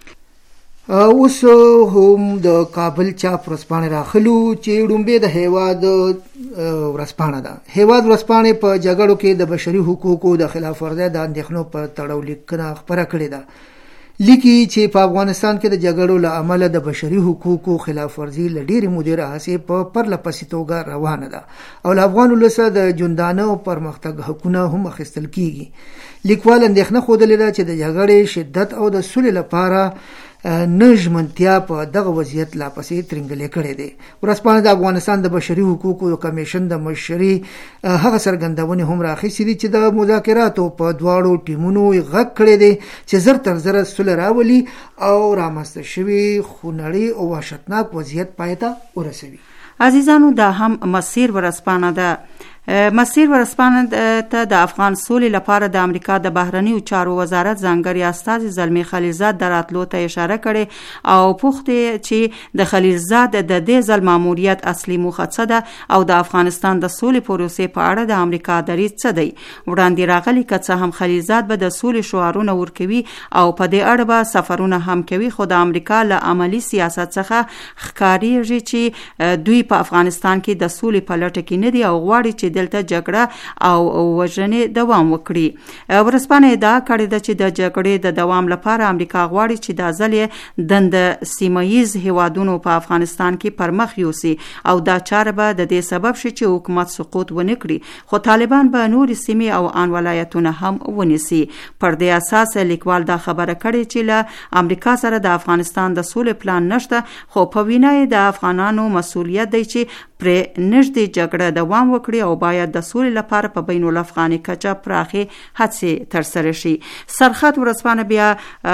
اوس هم د کابل چاپ ورځپاڼه راخلو چې ډومبه د هیواد ورځپاڼه ده. هیواد ورځپاڼه په جګړو کې د بشري حقوقو د خلاف ورزۍ د اندېښنو په تړاو لیکنه خپره کړې ده. لیکي چې په افغانستان کې د جګړو له امله د بشري حقوقو خلاف ورزي له ډېرې مودې راهیسې په پرله پسې توګه روانه ده او له افغان ولسه د ژوندانه او پرمختګ حقونه هم اخیستل کیږي. لیکوال اندېښنه ښودلې ده چې د جګړې شدت او د سولې لپاره نژمنتیا په دغه وضعیت لا پسې ترنګلې کړې دي. ورځپاڼه د افغانستان د بشري حقوقو کمیشن د مشري هغه څرګندونې هم راخیستې دي چې د مذاکراتو په دواړو ټیمونو غږ کړی دی چې زر تر زره سوله راولي او رامنځته شوي خونړي او وحشتناک وضعیت پای ته ورسوي. عزیزانو، دا هم مسیر ورځپاڼه ده. مسیر ورسپانه ته د افغان سولې لپاره د امریکا د بهرنیو چارو وزارت ځانګړي استازي زلمی خلیلزاد د راتلو ته اشاره کړې او پوښتې چې د خلیلزاد د دې ځل ماموریت اصلي موخه څه ده او د افغانستان د سولې پروسې په اړه د امریکا دریځ څه دی. وړاندې راغلي که څه هم خلیلزاد به د سولې شعارونه ورکوي او په دې اړه به سفرونه هم کوي، خو د امریکا له عملی سیاست څخه ښکارېږي چې دوی په افغانستان کې د سولې په لټه کې نه دي او غواړي چې دلته جګړه او وژنې دوام وکړي. ورسپانه ادعا کړې ده چې د جګړې د دوام لپاره امریکا غواړي چې د ځلې دند سیمه‌ییز هیوادونو په افغانستان کې پرمخ یوسي او دا چاره به د دې سبب شي چې حکومت سقوط ونه کړي، خو طالبان به نورې سیمې او ان ولایتونه هم ونیسي. پر دې اساس لیکوال دا خبره کړې چې له امریکا سره د افغانستان د سولې پلان نشته، خو په وینا یې د افغانانو مسؤلیت دی چې پرې نږدې جګړه دوام وکړي او باید د سولې لپاره په بین الافغاني کچه پراخې هڅې ترسره شي. سرخط ورځپاڼه بیا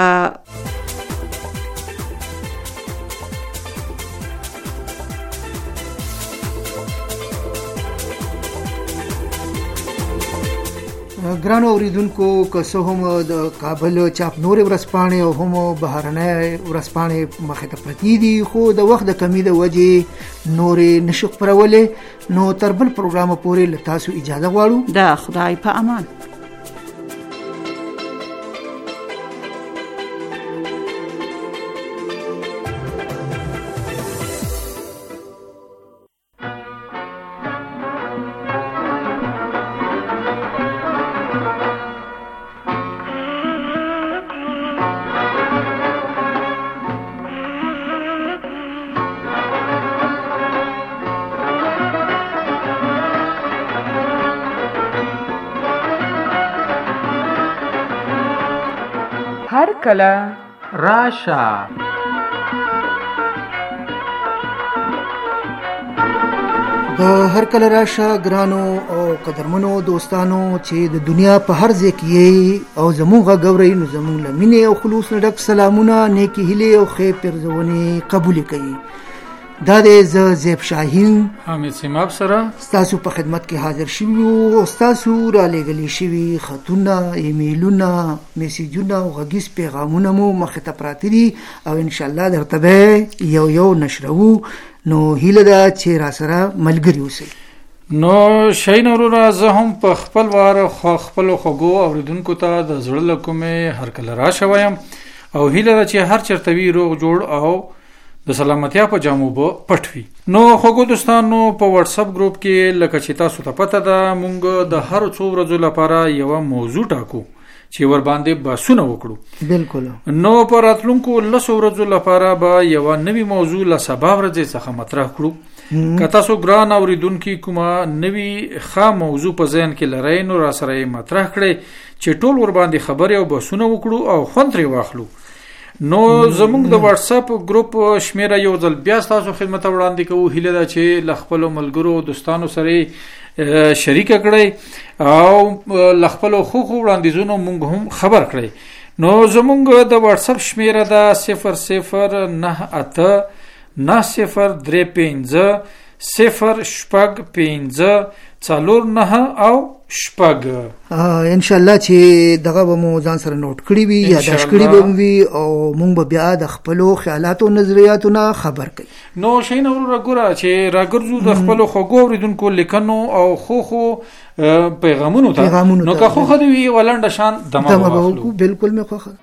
ګرانو اوریدونکو، که څه هم د کابل چاپ نورې ورځپاڼې او هم بهرنۍ ورځپاڼې مخې ته پرتې دي، خو د وخت د کمۍ د وجې نورې نشو خپرولی، نو تر بل پروګرامه پورې له تاسو اجازه غواړو. د خدای په امان. هر کله راشه. د هر کله راشه ګرانو او قدرمنو دوستانو چې د دنیا په هر ځای کې او زموږ غوړی نو زموږ لمنې او خلوص نه ډک سلامونه، نیکی هیله او خیر پرځونې قبول کړي. دا د زیب شاهین حامد سیماب سره ستاسو په خدمت کې حاضر شوي او ستاسو را لېږلي شوي خطونه، ایمیلونه، میسیجونه او غږیز پیغامونه مو مخې ته پراته دي او انشاءالله درته به یو نشرو. نو هیله ده چې را سره ملګري اوسئ. نو شین وروره، زه هم په خپل وار خپل خوږو اوریدونکو ته د زړه له کومې هر کله راشه وایم او هیله ده چې هر چېرته وي روغ جوړ او د سلامتیا په جامو به پټ وي. نو خوږو دوستانو، په واتس اپ ګروپ کې لکه چې تاسو ته پته ده، مونږ د هر څو ورځو لپاره یوه موضوع ټاکو چې ور باندې بحثونه وکړو. بالکل. نو په راتلونکو 10 ورځو لپاره به یوه نوې موضوع له سبا ورځې څخه مطرح کړو. که تاسو ګران اوریدونکي کومه نوې ښه موضوع په ذهن کې لرئ، نو را سره یې مطرح کړئ چې ټول ور باندې خبرې او بحثونه وکړو او خوند ترې واخلو. نو زموږ د واتس اپ ګروپ شمیره یو ځل بیا تاسو خدمت وړاندې کوو. هیله ده چې له خپلو ملګرو او دوستانو سره شریک کړئ او له خپلو ښو وړاندیزونو مونږ هم خبر کړئ. نو زموږ د واتس اپ شمیره ده 0098 9035 0 4 9 او شپږ. ان شاء الله چې دغه به مو ځان سره نوٹ کړی وي یا داش کړی به وي او مونږ به بیا د خپلو خیالات او نظریاتو نه خبر کړي. نو شین وروره ګوره چې راګرځو د خپلو خوږو اوریدونکو لیکنو او خو پیغامونو ته. نو که خو خو دی ولنډه شان دمه واخلو. بالکل مې خوښه.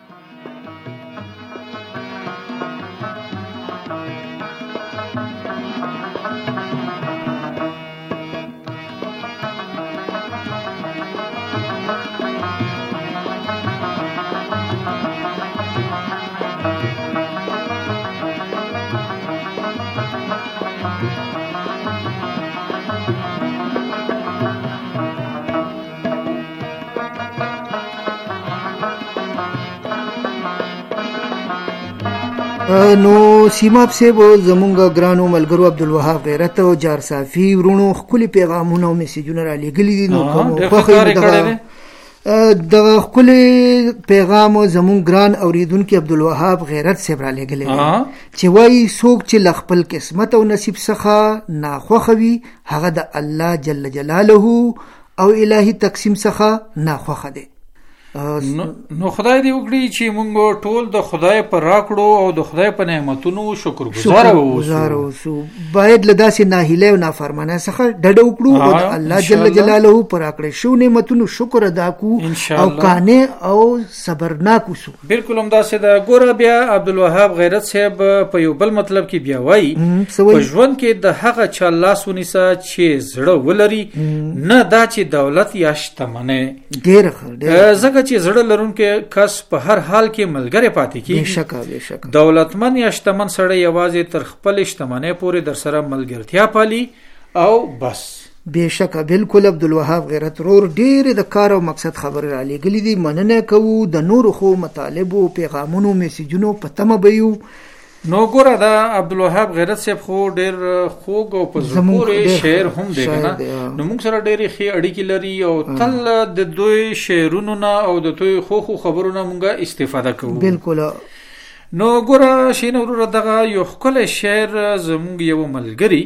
نو سیماب صاحب زمونږ ګرانو ملګرو عبدالوهاب غیرت او جار صافي ورونو خپل پیغامونه او میسجونه را لېږلي دي. نو کوم خوښه د خپل پیغام زمون ګران اوریدونکو عبدالوهاب غیرت صاحب را لګلې چې وایي څوک چې خپل قسمت او نصیب څخه ناخوښوي هغه د الله جل جلاله او الهي تقسیم څخه ناخوښه دی. نو خدای دې وکړي چې موږ ټول د خدای پر راکړو او د خدای په نعمتونو شکرګزار اوسو. باید له داسې ناهیلۍ او نافرمانۍ څخه ډډه وکړو او د الله جل جلاله پر راکړې شو نعمتونو شکر ادا کړو او قانع او صبرناک اوسو. بالکل همداسې ده. ګوره بیا عبدالوهاب غیرت صاحب په یو بل مطلب کې بیا وایي په ژوند کې د هغه چا لاس ونیسه چې زړه ولري، نه دا چې دولت یا شتمنۍ. ډېر ښه چې زړه لرونکي کس په هر حال کې ملګری پاتې کیږي. بشک دولتمن یا شتمن سړی یوازې تر خپل شتمنۍ پورې در سره ملګرتیا پالي او بس. بشک بالکل. عبدالوهاب غیرت رور ډېر د کار او مقصد خبر را لګلې دي. مننه کوو د نورو خو مطالبو پیغامونو میسجونو په تمه بيو. نو ګوره دا عبدالوهاب غیرت صاحب خو ډېر خوږ او په زړه پورې شعر هم دی کنه. نو موږ سره ډېرې ښې اړیکې لري او تل د دوی شعرونو نه او د دوی خو خبرو نه موږ استفاده کوو. بالکل. نو ګوره شین وروره دغه یو ښکلی شعر زموږ یو ملګري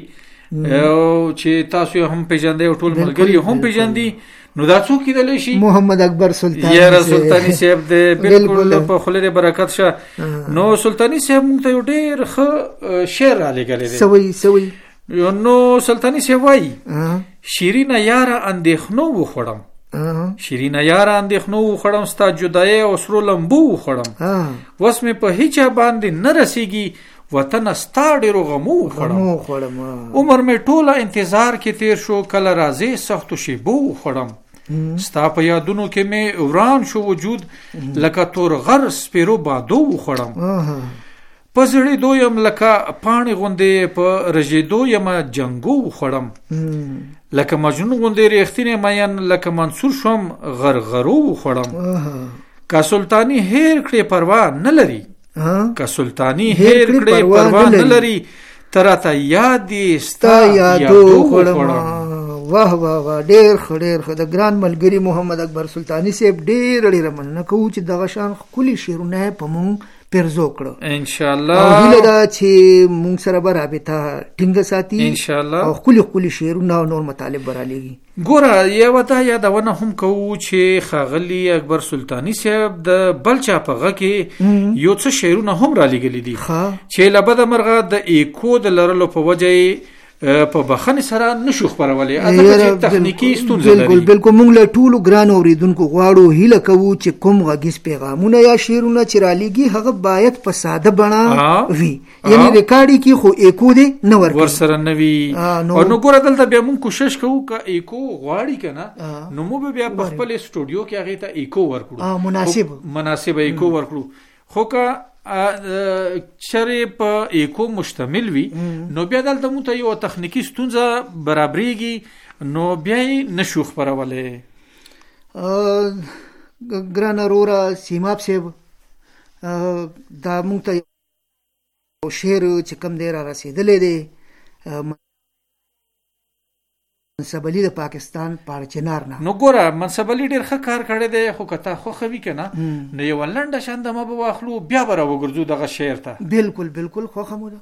چې تاسو هم پیژندئ او ټول ملګري هم پیژندي، نو دا څوک کېدلی شي؟ محمد اکبر سلطانی. یاره سلطانی صاحب دی. بالکل په خوله دې برکت شه. نو سلطانی صاحب موږ ته یو ډېر ښه شعر را لېږلی دی. سوی نو سلطانی صاحب وایي شیرینه یاره اندېښنو وخوړم، شیرینه یاره اندېښنو وخوړم، ستا جدایۍ او سرو لمبو وخوړم، وس مې په هیچا باندې نه رسېږي، وطن ستا ډېرو غمو وخوړم، عمر مې ټوله انتظار کې تیر شو، کله راځې سختو شیبو وخوړم، ستا په یادونو کې مې وران شو وجود، لکه تور غر سپیرو بادو وخوړم، په زړېدو یم لکه پاڼې غوندې، په رژېدو یم جنګو وخوړم، لکه مجنون غوندې ریښتینی مین، لکه منصور شوم غرغرو وخوړم، که سلطانی هیر کړې پروا نه لري، که سلطانی هیر کړې پروا نه لري، ته راته یاد دې ستا یادو وخوړم. واه واه واه، ډېر ښه ډېر ښه. د ګران ملګري محمد اکبر سلطانی صاحب ډېره مننه کوو چې دغه شان ښکلي شعرونه په مونږ پیرزو کړو. انشاءالله او هیله ده چې مونږ سره به رابطه ټینګه ساتي انشاءالله او ښکلي شعرونه او نور مطالب به رالیږي. ګوره یوه دا یادونه هم کوو چې ښاغلي اکبر سلطانی صاحب د بل چا په غږ کې یو څه شعرونه هم رالیږلي دي چې له بده مرغه د ایکو د لرلو په وجه په بخښنې سره نشو خپرولی، چې تخنیکي ستونزه لري. بالکل. موږ له ټولو ګرانو اوریدونکو غواړو، هیله کوو چې کوم غږیز پیغامونه یا شعرونه چې رالیږي هغه باید په ساده بڼه وي، یعنی ریکارډ کې خو ایکو دی نه ورسره نه وي. نو ګوره دلته بیا موږ کوشش کوو که ایکو غواړي که نه، نو موږ بیا په خپل سټوډیو کې هغې ته ایکو ورکړو، مناسب ایکو ورکړو. خو که چرې په ایکو مشتمل وي نو بیا دلته موږ ته یو تخنیکي ستونزه برابرېږي، نو بیا یې نشو خپرولی. ګران وروره سیماب صاحب، دا موږ ته یو شعر چې کوم دی را رسېدلی دی، منصب علي د پاکستان پاړچنار نه. نو ګوره منصب علي ډېر ښه کار کړی دی، خو که تا خوښوي که نه نو یوه لنډه شاندمه به واخلو، بیا به راوګرځو دغه شعر ته. بالکل بالکل خوښه مو ده.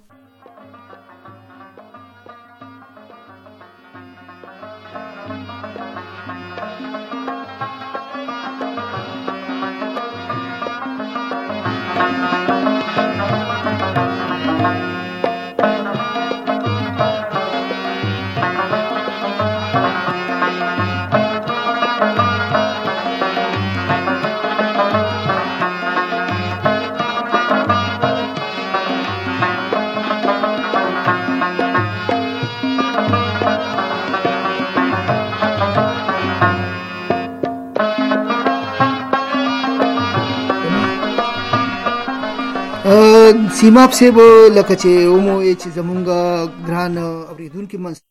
سیماب صاحب لکه چې ومویې چې زمونږ ګران اورېدونکي منصب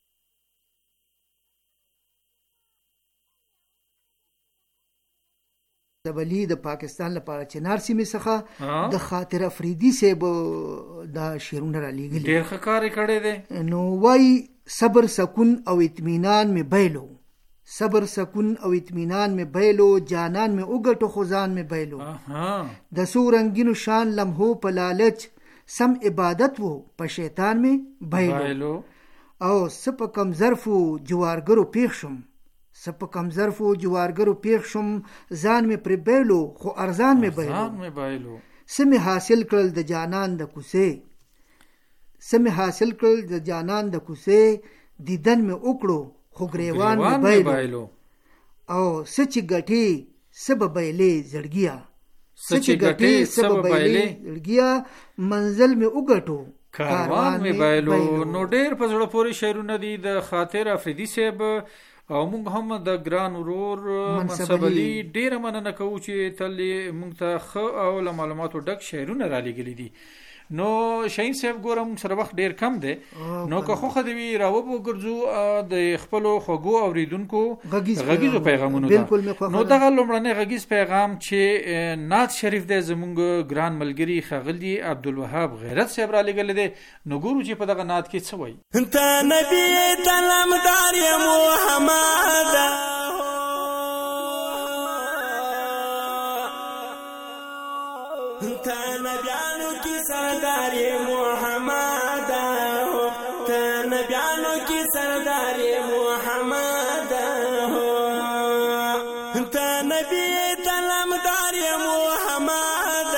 علي د پاکستان لپاره چنار سیمې څخه د خاطر افریدي صاحب دا شعرونه رالیږلي، ډېر ښه کار یې کړی دی. نو وایي صبر سکون او اطمینان مې بیلو، صبر سکون او اطمینان میں بیلو، جانان میں اگٹو خزان میں بیلو. د سو رنگینو شان لمحو په لالچ سم عبادت وو په شیطان میں بیلو. او سپ کم ظرفو جوارګرو پیښ شم، سپ کم ظرفو جوارګرو پیښ شم، ځان میں پر بیلو خو ارزان میں بیلو. سم حاصل کړل د جانان د کوسه، سم حاصل کړل د جانان د کوسه، دیدن میں اکڑو خو گریوان میں بیلو. او سچ گٹی سب بیلے زڑگیا، سچ گٹی سب بیلے زڑگیا، منزل میں اگٹو کاروان میں بیلو. نو ډیر په زړه پورې شعرونه دي د خاطر افریدي صاحب، او موږ هم د ګران ورور منصب علي ډیره مننه کوو چې تل موږ ته ښه او له معلوماتو ډک شعرونه را لېږلي دي. نو شاهین صاحب ګورم سره وخت ډیر کم دی، نو که خوښه دې وي راوبو ګرځو د خپلو خوږو اوریدونکو غږیزو پیغامونو ته. نو دغه لومړنی غږیز پیغام چې نعت شریف دی زموږ ګران ملګري ښاغلي عبدالوهاب غیرت صاحب را لېږلی دی. نو ګورو چې په دغه نعت کې څه وایي. ته نبي تلمدار یم محمد، ته نبیانو کی سردار محمد، ته نبیانو کی سردار محمد، ته نبی تلمدار محمد،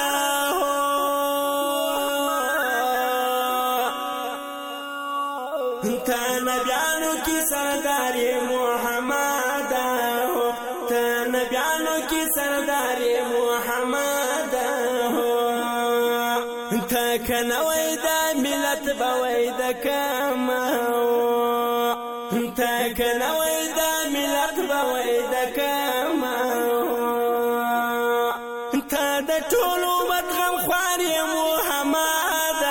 ته نبیانو کی سردار محمد، ته نبیانو کی سردار محمد، کنوی دا ملت بوی دا کما، تا کنوی دا ملت بوی دا کما، تا دا ټولو بدغم خواری محمد،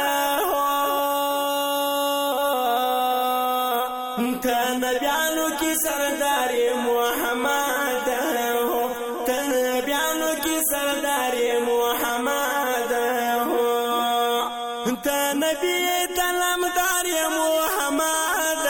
تا نبیانو کی سردار محمد، تا نبیانو کی سردار محمد، ته نبی تلمدار محمد،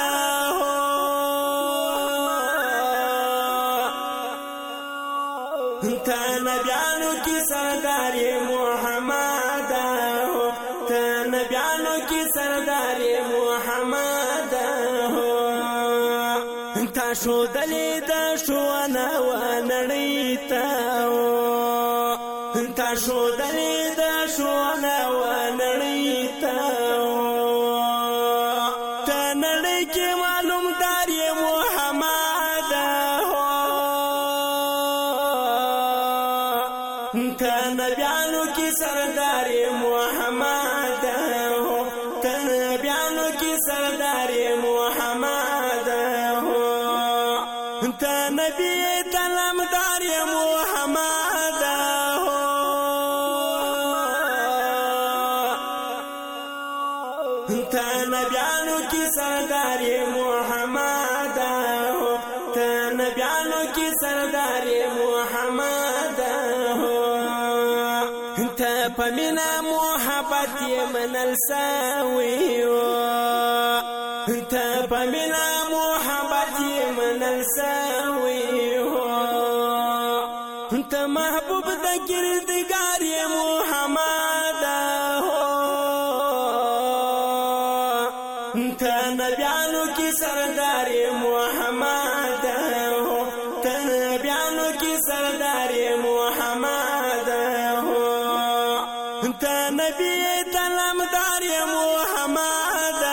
ته نبیانو کی سردار محمد، ته نبیانو کی سردار محمد، ته شودلی د شونه و نړۍ ته، ته شودلی د شونه و نړۍ نبیانو کی سردار محمد، ته نبیانو کی سردار محمد، ته نبی تلمدار محمد، ته نبیانو کی سردار محمد، ته نبیانو کی سردار محمد، پمینا محبت منل ساوی، ته پمینا محبت منل ساوی، ته محبوب د کردگار محمد، ته نبیانو کی سردار محمد، ته نبیانو کی سردار محمد، ته نبی تلمدار محمد.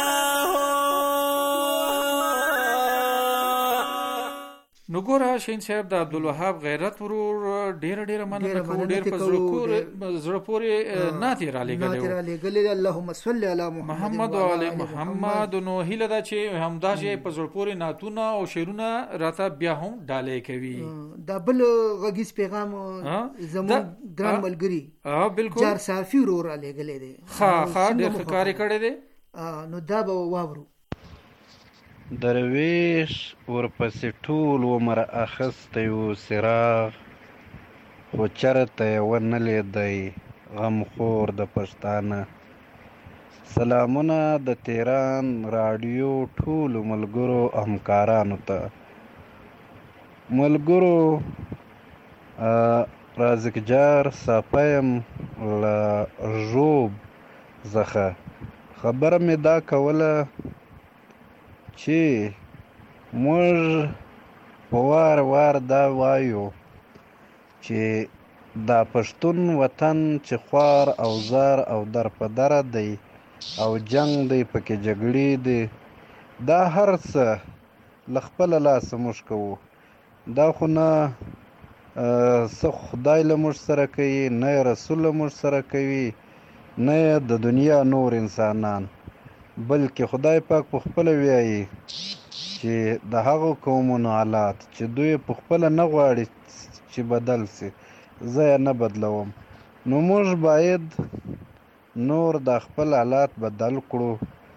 نو ګوره شین صاحب د عبدالوهاب غیرت ورور ډیره مننه کوو، ډیر په زړه پورې نعت یې رالیږلی، اللهم صل علی محمد و علی محمد. نو هیله ده چې همدا شی په زړه پورې نعتونه او شعرونه راته بیا هم ډالۍ کوي. دا بل غږیز پیغام زموږ ګران ملګري بالکل جار صافي ورور رالیږلی دی. ښه ډېر ښه کار یې کړی دی. نو دا به واورو. درویش ورپسې ټول عمر اخیستی و څراغ، خو چېرته یې ونه لیدی غمخور د پښتانه. سلامونه د تهران راډیو ټولو ملګرو همکارانو ته. ملګرو رازقجار صافیم له ژوب څخه خبره مې دا کوله چې موږ په وار وار دا وایو چې دا پښتون وطن چې خوار او زار او در په دره دی او جنگ دی پکې جګړې دی دا هر څه له خپله لاسه موږ کوو دا خو نه څه خدای له موږ سره کوي نه یې رسول له موږ سره کوي نه یې د دنیا نور انسانان بلکې خدای پاک په خپله وایي چې د هغو قومونو حالات چې دوی په خپله نه غواړي چې بدل سي زه یې نه بدلوم نو موږ باید نور د خپل حالات بدل کړو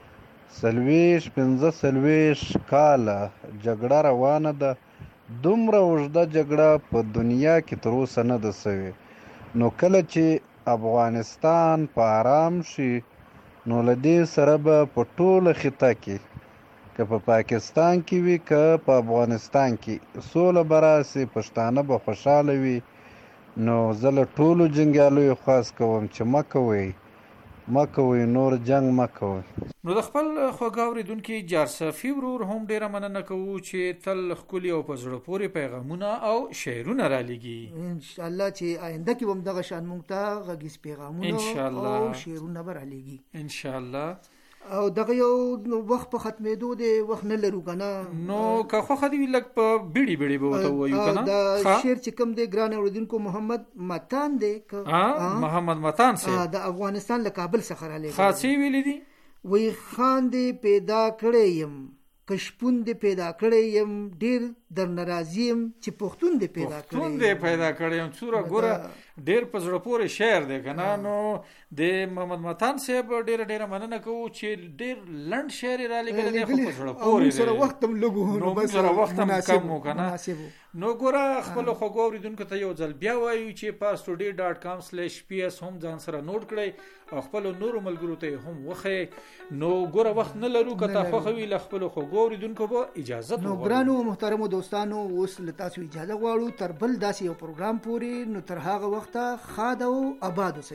45 کاله جګړه روانه ده دومره اوږده جګړه په دنیا کې تر اوسه نه ده سوې نو کله چې افغانستان په آرام شي نو له دې سره به په ټوله خطه کې که په پاکستان کې وي که په افغانستان کې سوله به راسي پښتانه به خوشحاله وي نو زه له ټولو جنګیالیو خواست کوم چې مه کوئ نور جنگ مه کوئ نو د خپل خوږه اورېدونکي جارصافي ورور هم ډېره مننه کوو چې تل ښکلي او په زړه پورې پیغامونه او شعرونه رالېږي انشاءالله چې آینده کې به هم دغه شان موږ ته غږیز پیغامونه او شعرونه به رالېږي انشاءالله او دغه یو وخت په ختمېدو دی وخت نه لرو که نه نو که خوښه دې وي لږ په بیړي بیړي به ورته ووایو که نه دا شعر چې کوم دی ګران اورېدونکو محمد متان دی محمد متان صاحب د افغانستان له کابل څخه رالیږلی خاصې ویلي دي وی خان دې پیدا کړی یم که شپون دې پیدا کړی یم ډېر درنه راضي یم چې پښتون دې پیدا کړی یم څوره ګوره ډېر په زړه پورې شعر دی که نه نو د محمد متان صاحب ډېره مننه کوو چې ډېر لنډ شعر یې رالیږلی دی خو په زړه پورې دی سره وخت هم لږ نو سره وخت هم کم و که نه نو ګوره خپلو خوږو اورېدونکو ته یو ځل بیا وایو چې pastoday.com/ps هم ځان سره نوټ کړئ او خپلو نورو ملګرو ته هم وښیئ نو ګوره وخت نه لرو که تا خوښه وي له خپلو خوږو اورېدونکو به اجازت نو ګرانو محترمو دوستانو اوس له تاسو اجازه غواړو تر بل داسې یو پروګرام پورې نو تر هغه وخته ښاد او آباد اوسئ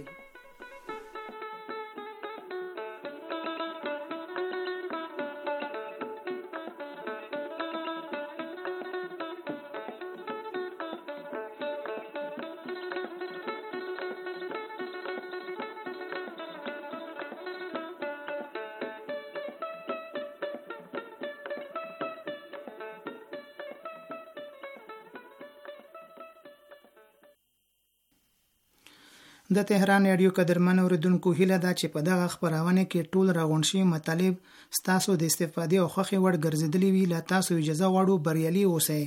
د تهران رادیو قدرمن اوریدونکو هیله ده چې په دغه خبرونه کې ټول راغونډ شوي مطالب ستاسو د استفادې او خوښې وړ ګرځېدلي وي له تاسو اجازه غواړو بریالي اوسئ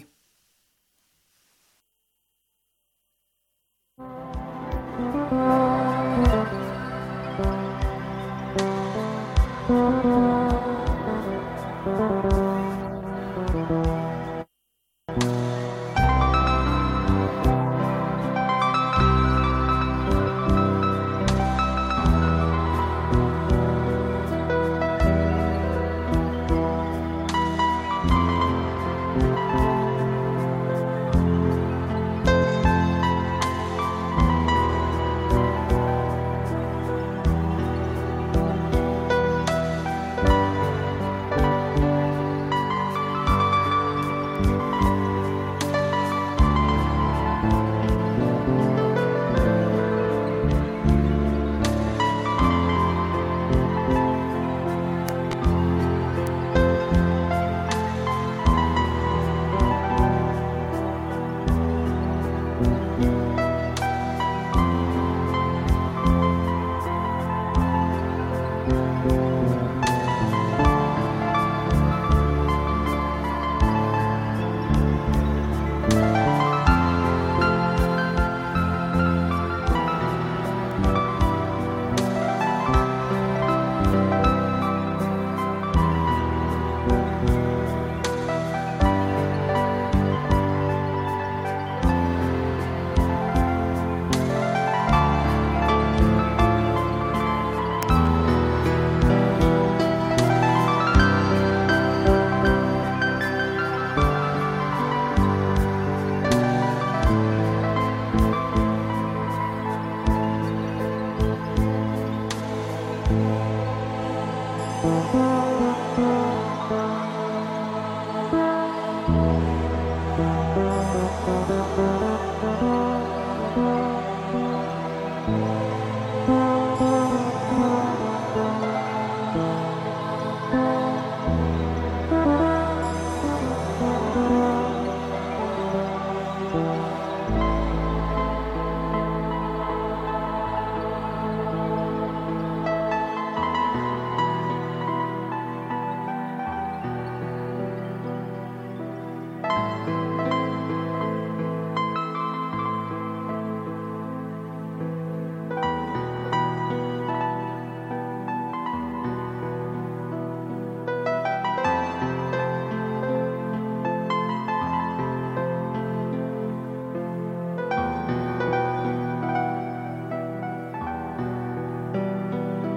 Thank you.